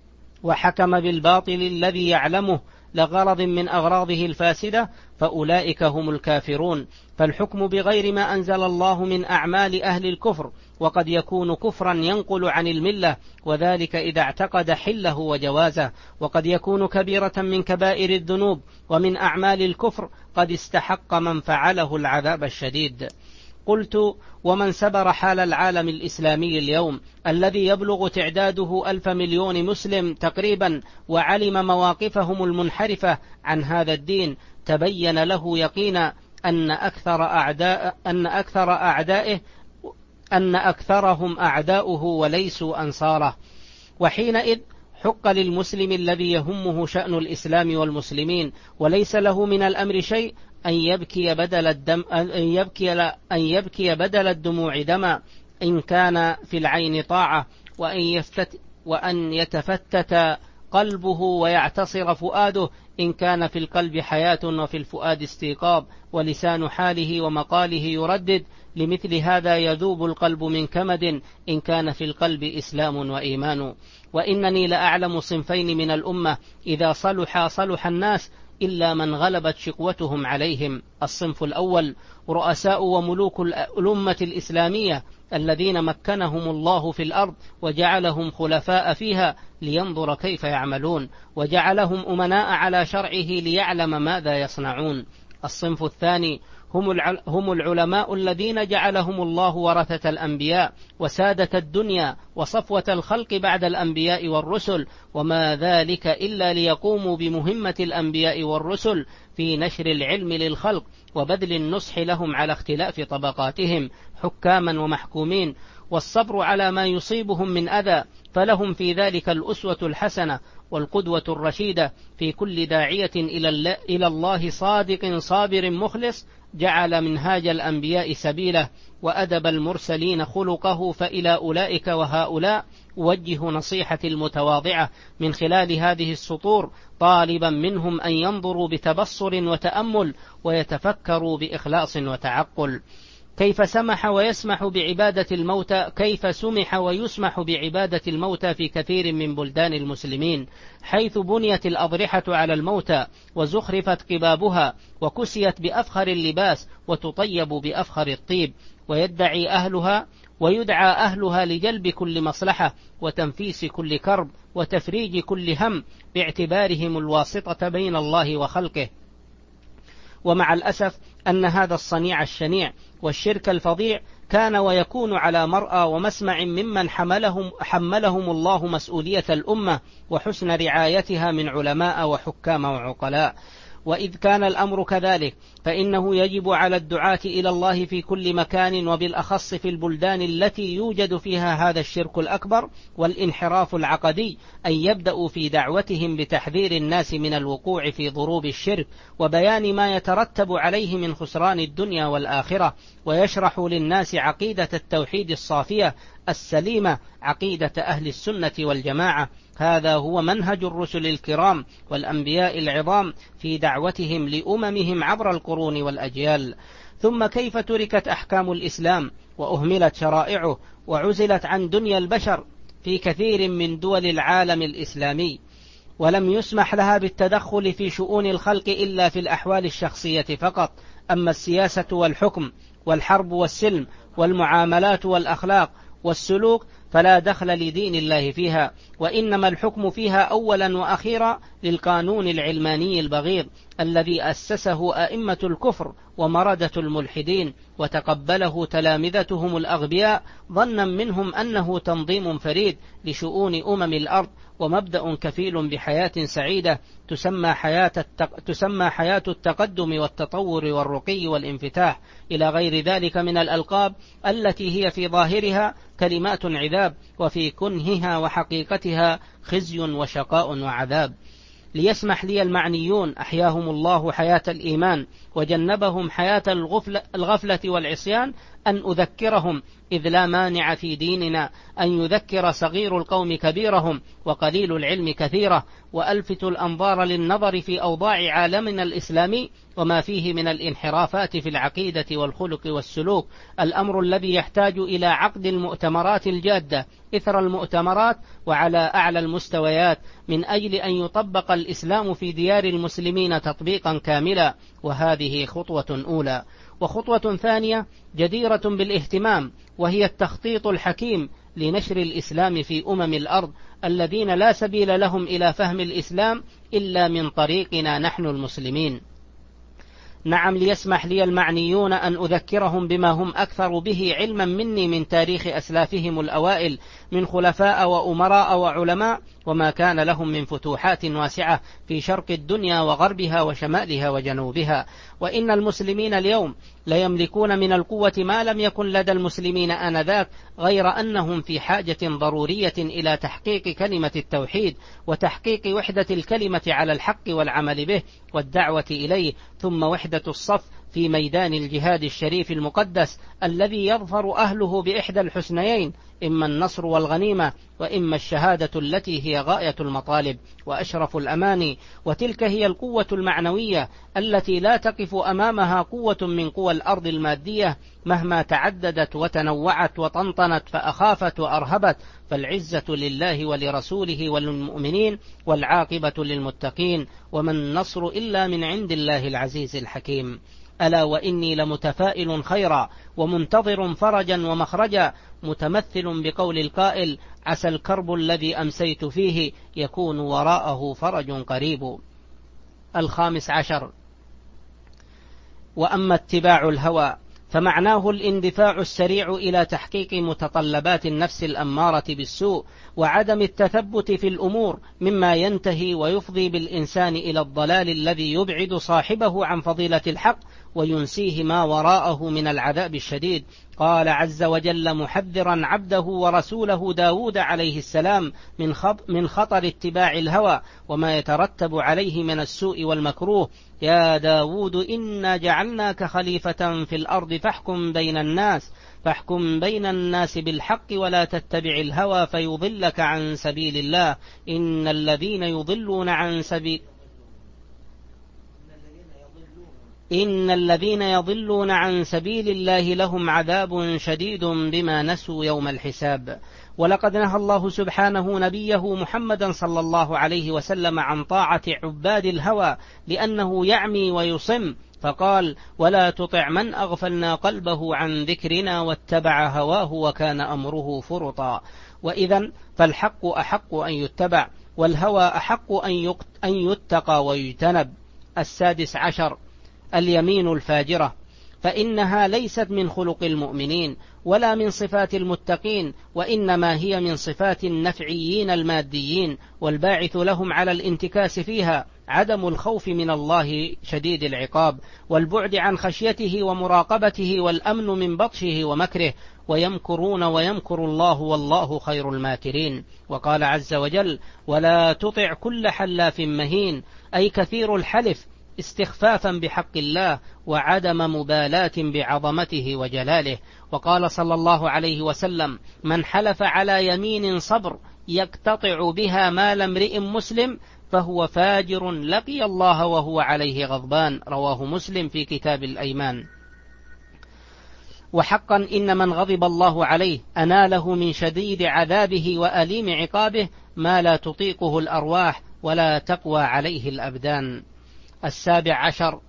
وحكم بالباطل الذي يعلمه لغرض من أغراضه الفاسدة فأولئك هم الكافرون. فالحكم بغير ما أنزل الله من أعمال أهل الكفر، وقد يكون كفرا ينقل عن الملة، وذلك إذا اعتقد حله وجوازه، وقد يكون كبيرة من كبائر الذنوب ومن أعمال الكفر قد استحق من فعله العذاب الشديد. قلت: ومن سبر حال العالم الإسلامي اليوم الذي يبلغ تعداده ألف مليون مسلم تقريبا، وعلم مواقفهم المنحرفة عن هذا الدين، تبين له يقينا أن أكثر أعداء أن أكثر أعدائه أن أكثرهم أعداؤه وليسوا أنصاره. وحينئذ حق للمسلم الذي يهمه شأن الإسلام والمسلمين وليس له من الأمر شيء أن يبكي بدل الدم أن يبكي أن يبكي بدل الدموع دما، إن كان في العين طاعة، وأن يفتت وأن يتفتت قلبه ويعتصر فؤاده إن كان في القلب حياة وفي الفؤاد استيقاظ ولسان حاله ومقاله يردد. لمثل هذا يذوب القلب من كمد إن كان في القلب إسلام وإيمان. وإنني لأعلم صنفين من الأمة إذا صلح صلح الناس إلا من غلبت شقوتهم عليهم. الصنف الأول رؤساء وملوك الأمة الإسلامية الذين مكنهم الله في الأرض وجعلهم خلفاء فيها لينظر كيف يعملون، وجعلهم أمناء على شرعه ليعلم ماذا يصنعون. الصنف الثاني هم العلماء الذين جعلهم الله ورثة الأنبياء وسادة الدنيا وصفوة الخلق بعد الأنبياء والرسل، وما ذلك إلا ليقوموا بمهمة الأنبياء والرسل في نشر العلم للخلق وبذل النصح لهم على اختلاف طبقاتهم حكاما ومحكومين، والصبر على ما يصيبهم من أذى، فلهم في ذلك الأسوة الحسنة والقدوة الرشيدة في كل داعية إلى الله صادق صابر مخلص جعل منهاج الأنبياء سبيله وأدب المرسلين خلقه. فإلى أولئك وهؤلاء أوجه نصيحة المتواضعة من خلال هذه السطور، طالبا منهم أن ينظروا بتبصر وتأمل ويتفكروا بإخلاص وتعقل. كيف سمح ويسمح بعبادة الموتى كيف سمح ويسمح بعبادة الموتى في كثير من بلدان المسلمين، حيث بنيت الأضرحة على الموتى وزخرفت قبابها وكسيت بأفخر اللباس وتطيب بأفخر الطيب، ويدعي أهلها ويدعى أهلها لجلب كل مصلحة وتنفيس كل كرب وتفريج كل هم باعتبارهم الواسطة بين الله وخلقه. ومع الأسف أن هذا الصنيع الشنيع والشرك الفظيع كان ويكون على مرأى ومسمع ممن حملهم, حملهم الله مسؤولية الأمة وحسن رعايتها من علماء وحكام وعقلاء. وإذ كان الأمر كذلك فإنه يجب على الدعاة إلى الله في كل مكان وبالأخص في البلدان التي يوجد فيها هذا الشرك الأكبر والانحراف العقدي أن يبدأوا في دعوتهم بتحذير الناس من الوقوع في ضروب الشرك وبيان ما يترتب عليه من خسران الدنيا والآخرة، ويشرح للناس عقيدة التوحيد الصافية السليمة، عقيدة أهل السنة والجماعة. هذا هو منهج الرسل الكرام والأنبياء العظام في دعوتهم لأممهم عبر القرون والأجيال. ثم كيف تركت أحكام الإسلام وأهملت شرائعه وعزلت عن دنيا البشر في كثير من دول العالم الإسلامي، ولم يسمح لها بالتدخل في شؤون الخلق إلا في الأحوال الشخصية فقط. أما السياسة والحكم والحرب والسلم والمعاملات والأخلاق والسلوك فلا دخل لدين الله فيها، وإنما الحكم فيها أولا وأخيرا للقانون العلماني البغيض الذي أسسه أئمة الكفر ومردة الملحدين وتقبله تلامذتهم الأغبياء ظنا منهم أنه تنظيم فريد لشؤون أمم الأرض ومبدأ كفيل بحياة سعيدة تسمى حياة, التق... تسمى حياة التقدم والتطور والرقي والانفتاح إلى غير ذلك من الألقاب التي هي في ظاهرها كلمات عذاب وفي كنهها وحقيقتها خزي وشقاء وعذاب. ليسمح لي المعنيون أحياهم الله حياة الإيمان وجنبهم حياة الغفلة, الغفلة والعصيان أن أذكرهم، إذ لا مانع في ديننا أن يذكر صغير القوم كبيرهم وقليل العلم كثيره، وألفت الأنظار للنظر في أوضاع عالمنا الإسلامي وما فيه من الانحرافات في العقيدة والخلق والسلوك، الأمر الذي يحتاج إلى عقد المؤتمرات الجادة إثر المؤتمرات وعلى أعلى المستويات من أجل أن يطبق الإسلام في ديار المسلمين تطبيقا كاملا. وهذه خطوة أولى. وخطوة ثانية جديرة بالاهتمام وهي التخطيط الحكيم لنشر الإسلام في أمم الأرض الذين لا سبيل لهم إلى فهم الإسلام إلا من طريقنا نحن المسلمين. نعم، ليسمح لي المعنيون أن أذكرهم بما هم أكثر به علما مني من تاريخ أسلافهم الأوائل من خلفاء وأمراء وعلماء، وما كان لهم من فتوحات واسعة في شرق الدنيا وغربها وشمالها وجنوبها. وإن المسلمين اليوم لا يملكون من القوة ما لم يكن لدى المسلمين آنذاك، غير أنهم في حاجة ضرورية إلى تحقيق كلمة التوحيد وتحقيق وحدة الكلمة على الحق والعمل به والدعوة إليه، ثم وحدة الصف في ميدان الجهاد الشريف المقدس الذي يظفر أهله بإحدى الحسنيين، إما النصر والغنيمة، وإما الشهادة التي هي غاية المطالب وأشرف الأماني. وتلك هي القوة المعنوية التي لا تقف أمامها قوة من قوى الأرض المادية مهما تعددت وتنوعت وطنطنت فأخافت وأرهبت، فالعزة لله ولرسوله وللمؤمنين والعاقبة للمتقين، وما النصر إلا من عند الله العزيز الحكيم. ألا وإني لمتفائل خيرا ومنتظر فرجا ومخرجا، متمثل بقول القائل: عسى الكرب الذي أمسيت فيه يكون وراءه فرج قريب. الخامس عشر: وأما اتباع الهوى فمعناه الاندفاع السريع إلى تحقيق متطلبات النفس الأمارة بالسوء، وعدم التثبت في الأمور، مما ينتهي ويفضي بالإنسان إلى الضلال الذي يبعد صاحبه عن فضيلة الحق وينسيه ما وراءه من العذاب الشديد. قال عز وجل محذرا عبده ورسوله داود عليه السلام من خطر اتباع الهوى وما يترتب عليه من السوء والمكروه: يا داود إنا جعلناك خليفة في الأرض فاحكم بين الناس فاحكم بين الناس بالحق ولا تتبع الهوى فيضلك عن سبيل الله إن الذين يضلون عن سبيل إن الذين يضلون عن سبيل الله لهم عذاب شديد بما نسوا يوم الحساب. ولقد نهى الله سبحانه نبيه محمدا صلى الله عليه وسلم عن طاعة عباد الهوى لأنه يعمي ويصم، فقال: ولا تطع من أغفلنا قلبه عن ذكرنا واتبع هواه وكان أمره فرطا. وإذن فالحق أحق أن يتبع، والهوى أحق أن يتقى ويجتنب. السادس عشر: اليمين الفاجرة، فإنها ليست من خلق المؤمنين ولا من صفات المتقين، وإنما هي من صفات النفعيين الماديين، والباعث لهم على الانتكاس فيها عدم الخوف من الله شديد العقاب، والبعد عن خشيته ومراقبته، والأمن من بطشه ومكره، ويمكرون ويمكر الله والله خير الماكرين. وقال عز وجل: ولا تطع كل حلاف مهين، أي كثير الحلف استخفافا بحق الله وعدم مبالاة بعظمته وجلاله. وقال صلى الله عليه وسلم: من حلف على يمين صبر يقتطع بها مال امرئ مسلم فهو فاجر لقي الله وهو عليه غضبان، رواه مسلم في كتاب الأيمان. وحقا إن من غضب الله عليه أناله من شديد عذابه وأليم عقابه ما لا تطيقه الأرواح ولا تقوى عليه الأبدان. السابع عشر: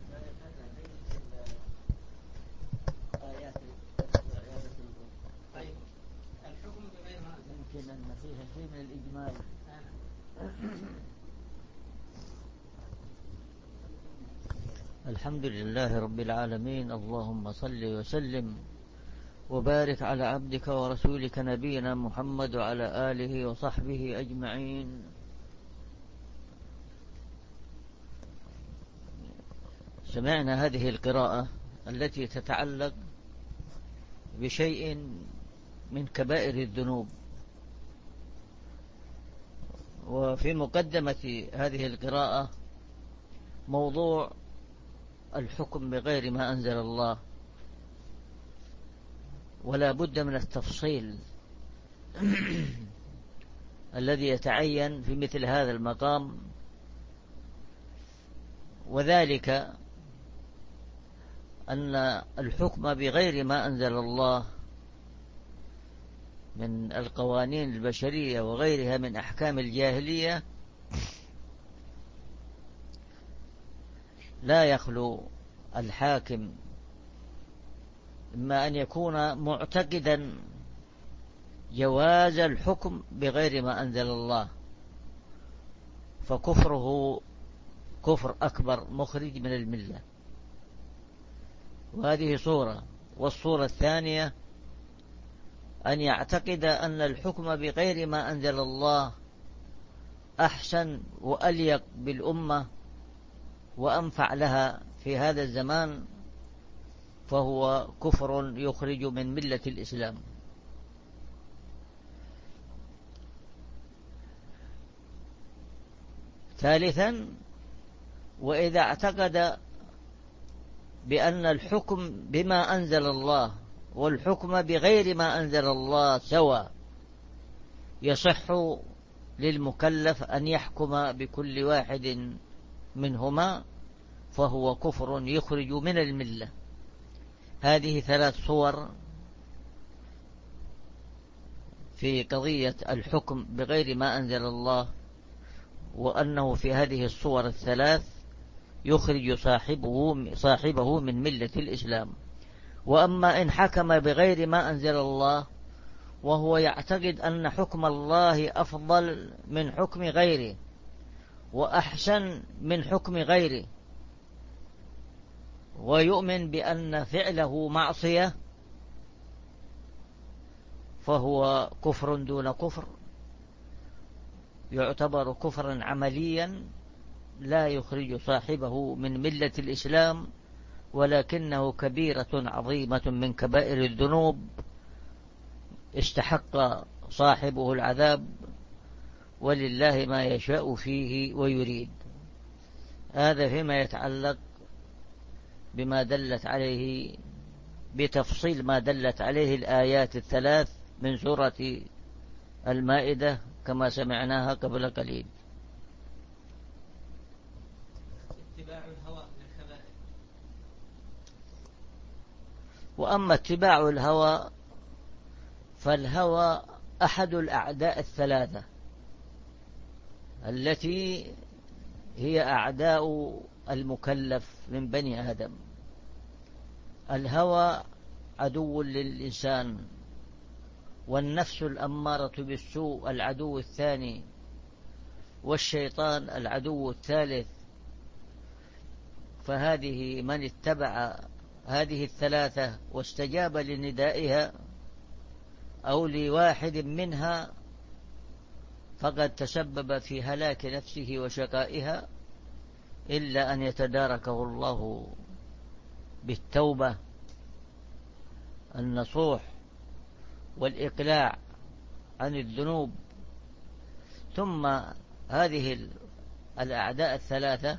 الحمد لله رب العالمين، اللهم صل وسلم وبارك على عبدك ورسولك نبينا محمد وعلى آله وصحبه أجمعين. سمعنا هذه القراءة التي تتعلق بشيء من كبائر الذنوب، وفي مقدمة هذه القراءة موضوع الحكم بغير ما أنزل الله، ولا بد من التفصيل الذي يتعين في مثل هذا المقام، وذلك أن الحكم بغير ما أنزل الله من القوانين البشرية وغيرها من أحكام الجاهلية لا يخلو الحاكم إما أن يكون معتقدا جواز الحكم بغير ما أنزل الله فكفره كفر أكبر مخرج من الملة، وهذه صورة. والصورة الثانية أن يعتقد أن الحكم بغير ما أنزل الله أحسن وأليق بالأمة وأنفع لها في هذا الزمان، فهو كفر يخرج من ملة الإسلام. ثالثا: وإذا اعتقد بأن الحكم بما أنزل الله والحكم بغير ما أنزل الله سواء، يصح للمكلف أن يحكم بكل واحد منهما، فهو كفر يخرج من الملة. هذه ثلاث صور في قضية الحكم بغير ما أنزل الله، وأنه في هذه الصور الثلاث يخرج صاحبه صاحبه من ملة الإسلام. وأما إن حكم بغير ما أنزل الله وهو يعتقد أن حكم الله أفضل من حكم غيره وأحسن من حكم غيره، ويؤمن بأن فعله معصية، فهو كفر دون كفر، يعتبر كفرا عمليا لا يخرج صاحبه من ملة الإسلام، ولكنه كبيرة عظيمة من كبائر الذنوب استحق صاحبه العذاب، ولله ما يشاء فيه ويريد. هذا فيما يتعلق بما دلت عليه بتفصيل ما دلت عليه الآيات الثلاث من سورة المائدة كما سمعناها قبل قليل. اتباع الهوى للكبائر. وأما اتباع الهوى فالهوى أحد الأعداء الثلاثة التي هي أعداء المكلف من بني آدم. الهوى عدو للإنسان، والنفس الأمارة بالسوء العدو الثاني، والشيطان العدو الثالث. فهذه من اتبع هذه الثلاثة واستجاب لندائها أو لواحد منها فقد تسبب في هلاك نفسه وشقائها، إلا أن يتداركه الله بالتوبة النصوح والإقلاع عن الذنوب. ثم هذه الأعداء الثلاثة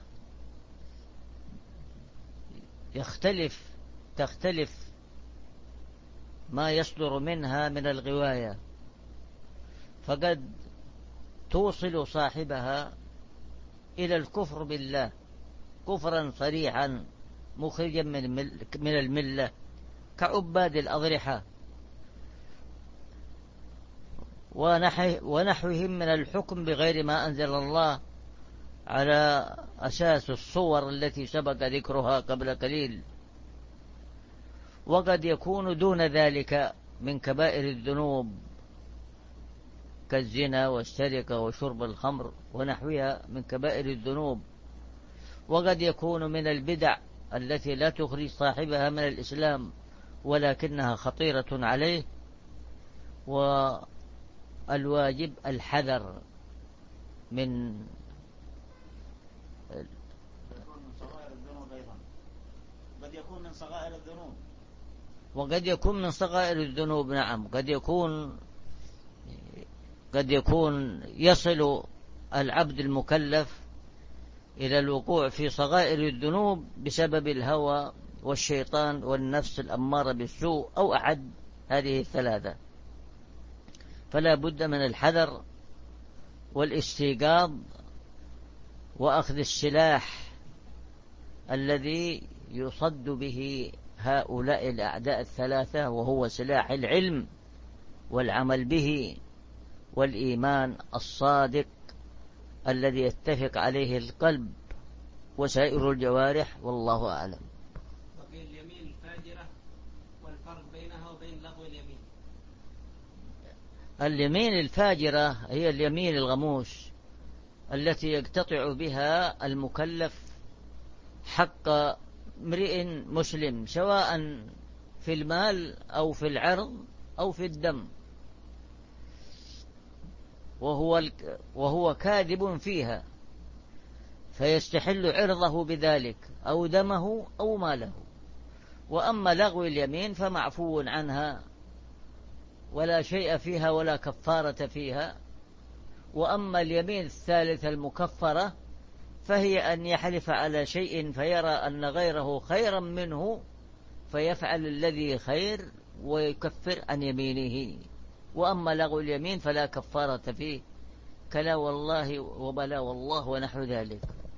يختلف تختلف ما يصدر منها من الغواية، فقد توصل صاحبها إلى الكفر بالله كفرا صريحا مخرجا من الملة كعباد الأضرحة ونحوهم من الحكم بغير ما أنزل الله على أساس الصور التي سبق ذكرها قبل قليل. وقد يكون دون ذلك من كبائر الذنوب كالزنا والسرقة وشرب الخمر ونحوها من كبائر الذنوب. وقد يكون من البدع التي لا تخرج صاحبها من الإسلام ولكنها خطيرة عليه، والواجب الحذر من قد يكون من صغائر الذنوب وقد يكون من صغائر الذنوب. نعم، قد يكون قد يكون يصل العبد المكلف إلى الوقوع في صغائر الذنوب بسبب الهوى والشيطان والنفس الأمارة بالسوء أو أحد هذه الثلاثة. فلا بد من الحذر والاستيقاظ وأخذ السلاح الذي يصد به هؤلاء الأعداء الثلاثة، وهو سلاح العلم والعمل به والإيمان الصادق الذي يتفق عليه القلب وسائر الجوارح، والله أعلم. وفي اليمين الفاجرة والفرق بينها وبين لغو اليمين. اليمين الفاجرة هي اليمين الغموس التي يقتطع بها المكلف حق امرئ مسلم، سواء في المال أو في العرض أو في الدم، وهو وهو كاذب فيها، فيستحل عرضه بذلك أو دمه أو ماله. وأما لغو اليمين فمعفو عنها ولا شيء فيها ولا كفارة فيها. وأما اليمين الثالثة المكفرة فهي أن يحلف على شيء فيرى أن غيره خيرا منه فيفعل الذي خير ويكفر عن يمينه. وأما لغو اليمين فلا كفارة فيه كلا والله وبلا والله ونحو ذلك.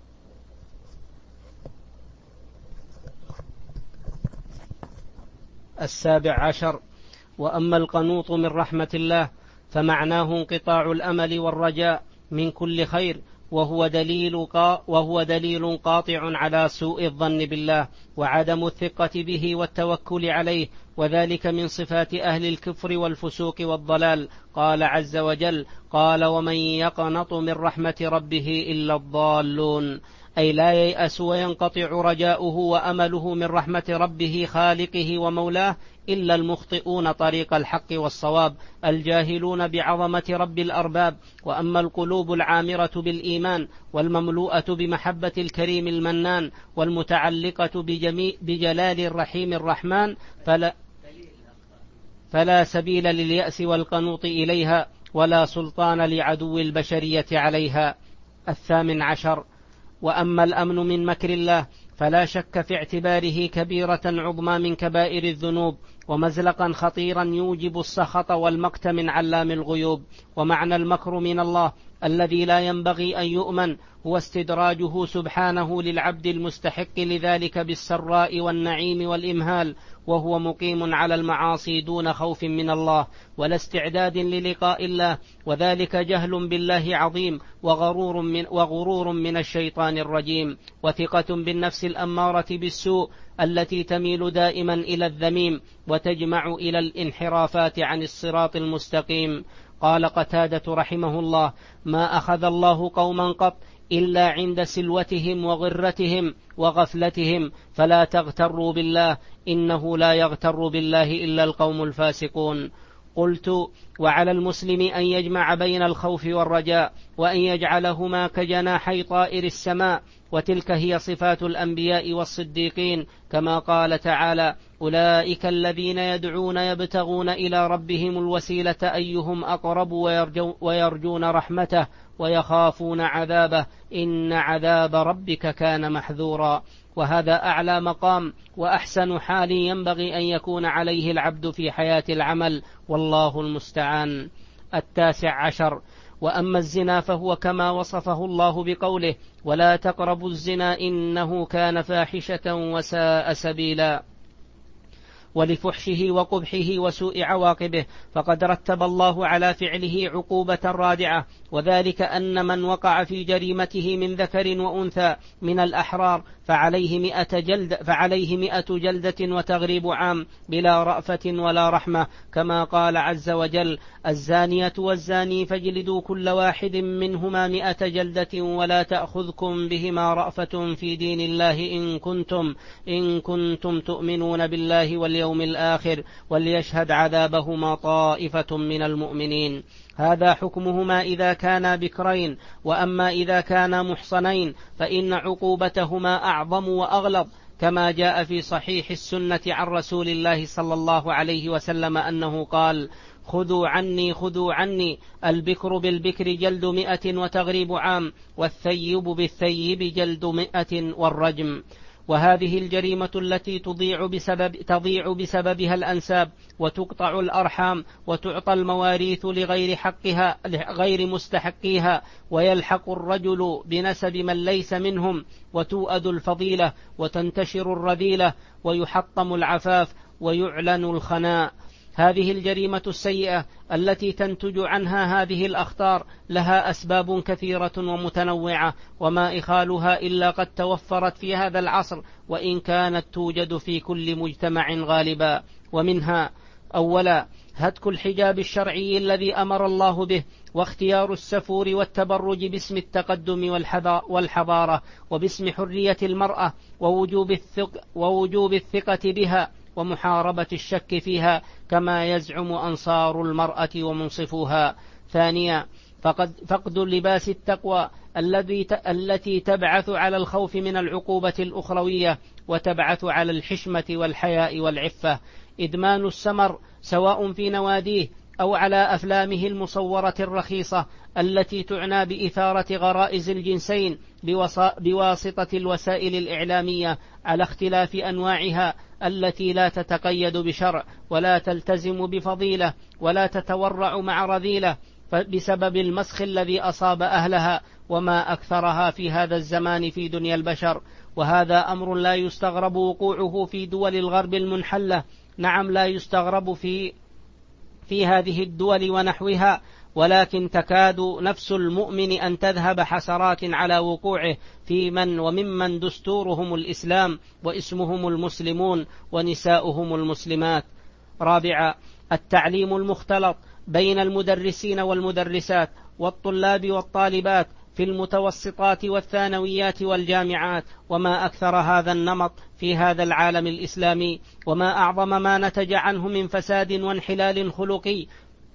السابع عشر: وأما القنوط من رحمة الله فمعناه انقطاع الأمل والرجاء من كل خير، وهو دليل, قا وهو دليل قاطع على سوء الظن بالله وعدم الثقة به والتوكل عليه، وذلك من صفات أهل الكفر والفسوق والضلال. قال عز وجل: قال ومن يقنط من رحمة ربه إلا الضالون، أي لا ييأس وينقطع رجاؤه وأمله من رحمة ربه خالقه ومولاه إلا المخطئون طريق الحق والصواب الجاهلون بعظمة رب الأرباب. وأما القلوب العامرة بالإيمان والمملوءة بمحبة الكريم المنان والمتعلقة بجلال الرحيم الرحمن فلا, فلا سبيل لليأس والقنوط إليها ولا سلطان لعدو البشرية عليها. الثامن عشر: وأما الأمن من مكر الله فلا شك في اعتباره كبيرة عظمى من كبائر الذنوب ومزلقا خطيرا يوجب السخط والمقت من علام الغيوب. ومعنى المكر من الله الذي لا ينبغي أن يؤمن هو استدراجه سبحانه للعبد المستحق لذلك بالسراء والنعيم والإمهال وهو مقيم على المعاصي دون خوف من الله ولا استعداد للقاء الله، وذلك جهل بالله عظيم وغرور من, وغرور من الشيطان الرجيم وثقة بالنفس الأمارة بالسوء التي تميل دائما إلى الذميم وتجمع إلى الانحرافات عن الصراط المستقيم. قال قتادة رحمه الله: ما أخذ الله قوما قط إلا عند سلوتهم وغرتهم وغفلتهم، فلا تغتروا بالله إنه لا يغتر بالله إلا القوم الفاسقون. قلت: وعلى المسلم أن يجمع بين الخوف والرجاء وأن يجعلهما كجناحي طائر السماء، وتلك هي صفات الأنبياء والصديقين، كما قال تعالى: أولئك الذين يدعون يبتغون إلى ربهم الوسيلة أيهم أقرب ويرجون رحمته ويخافون عذابه إن عذاب ربك كان محذورا. وهذا أعلى مقام وأحسن حال ينبغي أن يكون عليه العبد في حياة العمل، والله المستعان. التاسع عشر: وأما الزنا فهو كما وصفه الله بقوله: ولا تقربوا الزنا إنه كان فاحشة وساء سبيلا، ولفحشه وقبحه وسوء عواقبه، فقد رتب الله على فعله عقوبة رادعة، وذلك أن من وقع في جريمته من ذكر وأنثى من الأحرار فعليه مئة جلد فعليه مئة جلدة وتغريب عام بلا رأفة ولا رحمة، كما قال عز وجل: الزانية والزاني فاجلدوا كل واحد منهما مئة جلدة ولا تأخذكم بهما رأفة في دين الله إن كنتم إن كنتم تؤمنون بالله واليوم الآخر وليشهد عذابهما طائفة من المؤمنين. هذا حكمهما إذا كانا بكرين، وأما إذا كانا محصنين فإن عقوبتهما أعظم وأغلظ، كما جاء في صحيح السنة عن رسول الله صلى الله عليه وسلم أنه قال: خذوا عني خذوا عني البكر بالبكر جلد مئة وتغريب عام، والثيب بالثيب جلد مئة والرجم. وهذه الجريمة التي تضيع بسبب تضيع بسببها الأنساب وتقطع الأرحام وتعطى المواريث لغير حقها غير مستحقيها، ويلحق الرجل بنسب من ليس منهم، وتؤد الفضيلة وتنتشر الرذيلة ويحطم العفاف ويعلن الخناء. هذه الجريمة السيئة التي تنتج عنها هذه الأخطار لها أسباب كثيرة ومتنوعة، وما إخالها إلا قد توفرت في هذا العصر، وإن كانت توجد في كل مجتمع غالبا. ومنها: أولا، هتك الحجاب الشرعي الذي أمر الله به، واختيار السفور والتبرج باسم التقدم والحضارة وباسم حرية المرأة ووجوب الثق ووجوب الثقة بها ومحاربة الشك فيها، كما يزعم أنصار المرأة ومنصفوها. ثانيا، فقد فقد لباس التقوى الذي التي تبعث على الخوف من العقوبة الأخروية وتبعث على الحشمة والحياء والعفة. إدمان السمر سواء في نواديه أو على أفلامه المصورة الرخيصة التي تعنى بإثارة غرائز الجنسين بواسطة الوسائل الإعلامية على اختلاف أنواعها التي لا تتقيد بشرع ولا تلتزم بفضيلة ولا تتورع مع رذيلة بسبب المسخ الذي أصاب أهلها، وما أكثرها في هذا الزمان في دنيا البشر. وهذا أمر لا يستغرب وقوعه في دول الغرب المنحلة، نعم لا يستغرب في في هذه الدول ونحوها، ولكن تكاد نفس المؤمن أن تذهب حسرات على وقوعه في من وممن دستورهم الإسلام واسمهم المسلمون ونساؤهم المسلمات. رابعا، التعليم المختلط بين المدرسين والمدرسات والطلاب والطالبات في المتوسطات والثانويات والجامعات، وما أكثر هذا النمط في هذا العالم الإسلامي، وما أعظم ما نتج عنه من فساد وانحلال خلقي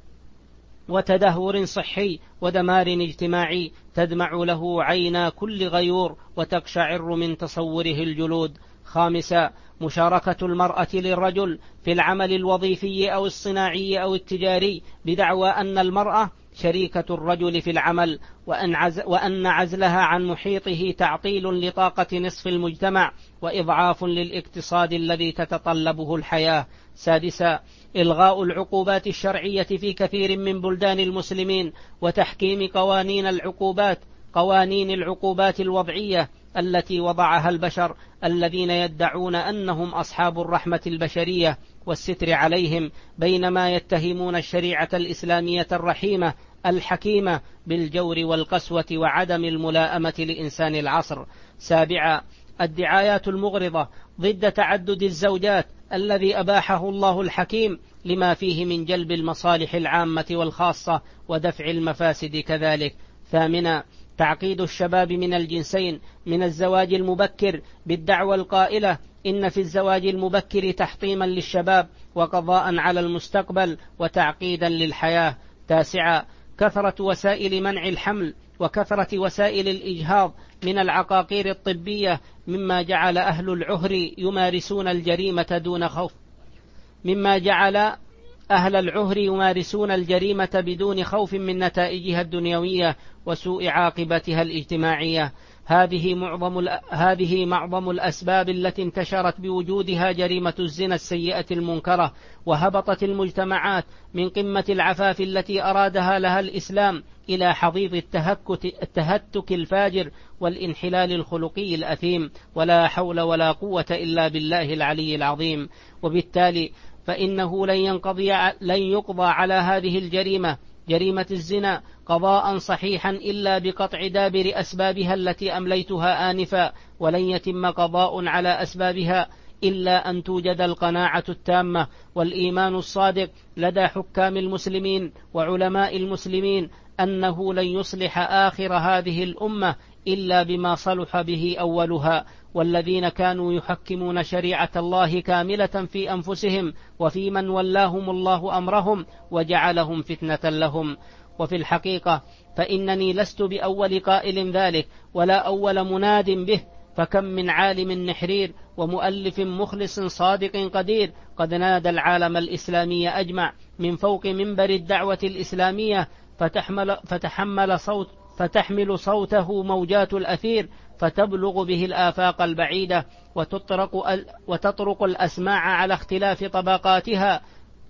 وتدهور صحي ودمار اجتماعي تدمع له عينا كل غيور وتقشعر من تصوره الجلود. خامسا، مشاركة المرأة للرجل في العمل الوظيفي أو الصناعي أو التجاري بدعوى أن المرأة شريكة الرجل في العمل، وأن, عز وأن عزلها عن محيطه تعطيل لطاقة نصف المجتمع وإضعاف للاقتصاد الذي تتطلبه الحياة. سادسا، إلغاء العقوبات الشرعية في كثير من بلدان المسلمين وتحكيم قوانين العقوبات قوانين العقوبات الوضعية التي وضعها البشر الذين يدعون أنهم أصحاب الرحمة البشرية والستر عليهم، بينما يتهمون الشريعة الإسلامية الرحيمة الحكيمة بالجور والقسوة وعدم الملائمة لإنسان العصر. سابعا، الدعايات المغرضة ضد تعدد الزوجات الذي أباحه الله الحكيم لما فيه من جلب المصالح العامة والخاصة ودفع المفاسد كذلك. ثامنا، تعقيد الشباب من الجنسين من الزواج المبكر بالدعوى القائلة إن في الزواج المبكر تحطيما للشباب وقضاء على المستقبل وتعقيدا للحياة. تاسعا، كثرة وسائل منع الحمل وكثرة وسائل الإجهاض من العقاقير الطبية مما جعل أهل العهر يمارسون الجريمة دون خوف مما جعل أهل العهر يمارسون الجريمة بدون خوف من نتائجها الدنيوية وسوء عاقبتها الاجتماعية. هذه معظم هذه معظم الأسباب التي انتشرت بوجودها جريمة الزنا السيئة المنكرة، وهبطت المجتمعات من قمة العفاف التي أرادها لها الإسلام إلى حضيض التهتك الفاجر والانحلال الخلقي الأثيم، ولا حول ولا قوة إلا بالله العلي العظيم. وبالتالي فإنه لن ينقضي لن يقضى على هذه الجريمة جريمة الزنا قضاء صحيحا إلا بقطع دابر أسبابها التي أمليتها آنفا، ولن يتم قضاء على أسبابها إلا أن توجد القناعة التامة والإيمان الصادق لدى حكام المسلمين وعلماء المسلمين أنه لن يصلح آخر هذه الأمة إلا بما صلح به أولها، والذين كانوا يحكمون شريعة الله كاملة في أنفسهم وفي من ولاهم الله أمرهم وجعلهم فتنة لهم. وفي الحقيقة فإنني لست بأول قائل ذلك ولا أول مناد به، فكم من عالم نحرير ومؤلف مخلص صادق قدير قد نادى العالم الإسلامي أجمع من فوق منبر الدعوة الإسلامية، فتحمل, فتحمل صوت فتحمل صوته موجات الأثير فتبلغ به الآفاق البعيدة وتطرق, وتطرق الأسماع على اختلاف طبقاتها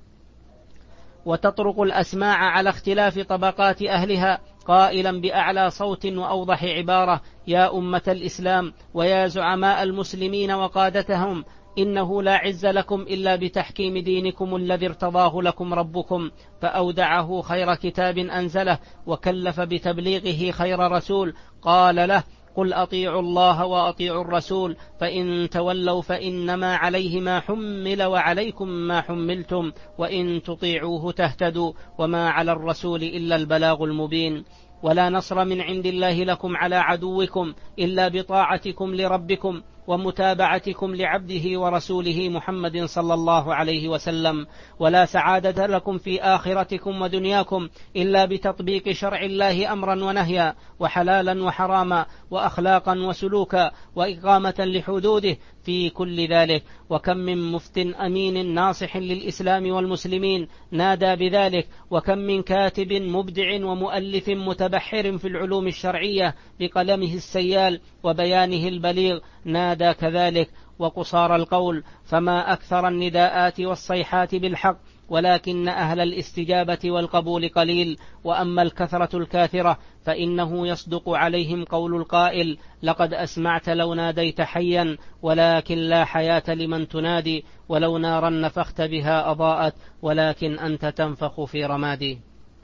وتطرق الأسماع على اختلاف طبقات أهلها، قائلا بأعلى صوت وأوضح عبارة: يا أمة الإسلام ويا زعماء المسلمين وقادتهم، إنه لا عز لكم إلا بتحكيم دينكم الذي ارتضاه لكم ربكم، فأودعه خير كتاب أنزله وكلف بتبليغه خير رسول قال له: قل أطيعوا الله وأطيعوا الرسول، فإن تولوا فإنما عليه ما حمل وعليكم ما حملتم، وإن تطيعوه تهتدوا، وما على الرسول إلا البلاغ المبين. ولا نصر من عند الله لكم على عدوكم إلا بطاعتكم لربكم، ومتابعتكم لعبده ورسوله محمد صلى الله عليه وسلم، ولا سعادة لكم في آخرتكم ودنياكم إلا بتطبيق شرع الله أمرا ونهيا، وحلالا وحراما، وأخلاقا وسلوكا، وإقامة لحدوده في كل ذلك. وكم من مفت أمين ناصح للإسلام والمسلمين نادى بذلك، وكم من كاتب مبدع ومؤلف متبحر في العلوم الشرعية بقلمه السيال وبيانه البليغ نادى كذلك. وقصار القول فما أكثر النداءات والصيحات بالحق، ولكن أهل الاستجابة والقبول قليل. وأما الكثرة الكاثرة فإنه يصدق عليهم قول القائل: لقد أسمعت لو ناديت حيا، ولكن لا حياة لمن تنادي، ولو نارا نفخت بها أضاءت، ولكن أنت تنفخ في رمادي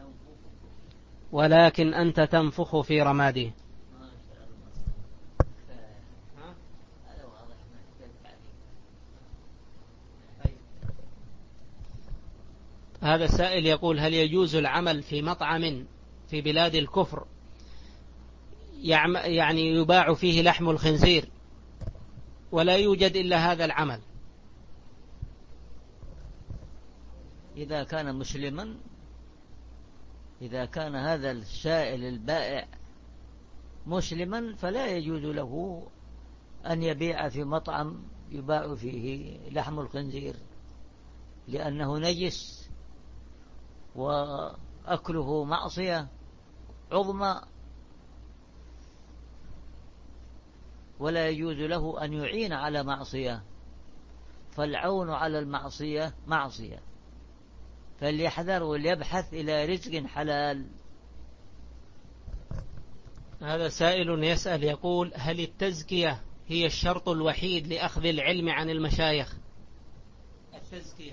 ولكن أنت تنفخ في رمادي. هذا السائل يقول: هل يجوز العمل في مطعم في بلاد الكفر يعني يباع فيه لحم الخنزير ولا يوجد إلا هذا العمل؟ إذا كان مسلما، إذا كان هذا السائل البائع مسلما فلا يجوز له أن يبيع في مطعم يباع فيه لحم الخنزير، لأنه نجس وأكله معصية عظمى، ولا يجوز له أن يعين على معصية، فالعون على المعصية معصية، فليحذر وليبحث إلى رزق حلال. هذا سائل يسأل يقول: هل التزكية هي الشرط الوحيد لأخذ العلم عن المشايخ؟ التزكية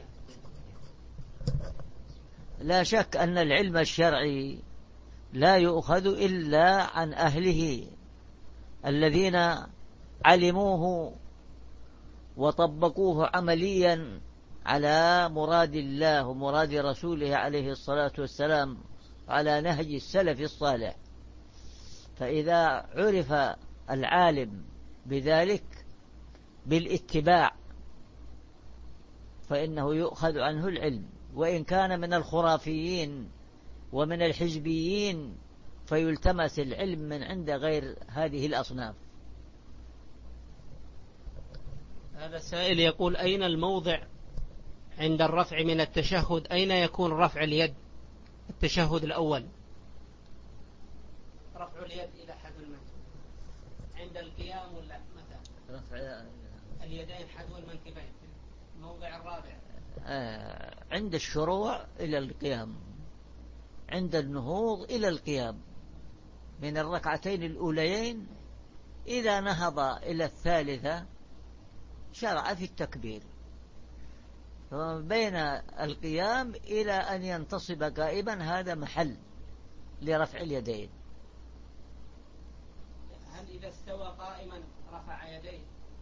لا شك أن العلم الشرعي لا يؤخذ إلا عن أهله الذين علموه وطبقوه عمليا على مراد الله ومراد رسوله عليه الصلاة والسلام، على نهج السلف الصالح. فإذا عرف العالم بذلك بالاتباع فإنه يؤخذ عنه العلم، وإن كان من الخرافيين ومن الحزبيين فيلتمس العلم من عند غير هذه الأصناف. هذا السائل يقول: أين الموضع عند الرفع من التشهد؟ أين يكون رفع اليد؟ التشهد الأول رفع اليد إلى حذو المنكب عند القيام ولا متى؟ رفع اليدين حذو المنكبين في الموضع الرابع. آه عند الشروع إلى القيام، عند النهوض إلى القيام من الركعتين الأوليين. إذا نهض إلى الثالثة شرع في التكبير، بين القيام إلى أن ينتصب قائما هذا محل لرفع اليدين. هل إذا استوى قائما رفع يديه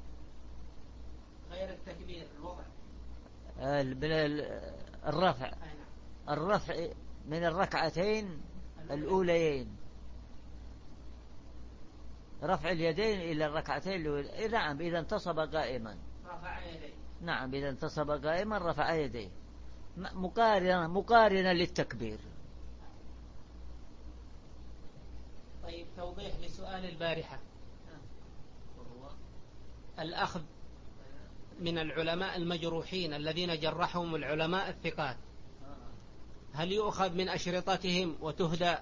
غير التكبير الوضع؟ الرفع الرفع من الركعتين الأوليين، رفع اليدين إلى الركعتين الأوليين. نعم إذا انتصب قائما رفع يديه. نعم إذا انتصب قائما رفع يديه مقارنة مقارنة للتكبير. طيب توضيح لسؤال البارحة: الأخذ من العلماء المجروحين الذين جرحهم العلماء الثقات، هل يؤخذ من أشرطتهم وتهدى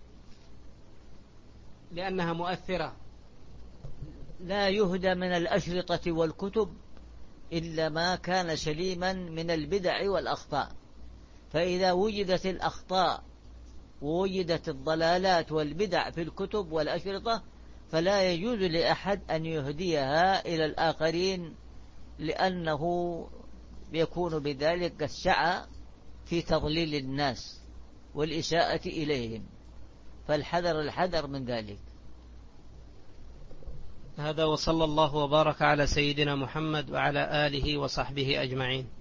لأنها مؤثرة؟ لا يهدى من الأشرطة والكتب إلا ما كان سليما من البدع والأخطاء. فإذا وجدت الأخطاء ووجدت الضلالات والبدع في الكتب والأشرطة فلا يجوز لأحد أن يهديها إلى الآخرين، لأنه يكون بذلك السعي في تضليل الناس والإساءة إليهم، فالحذر الحذر من ذلك. هذا وصلى الله وبارك على سيدنا محمد وعلى آله وصحبه أجمعين.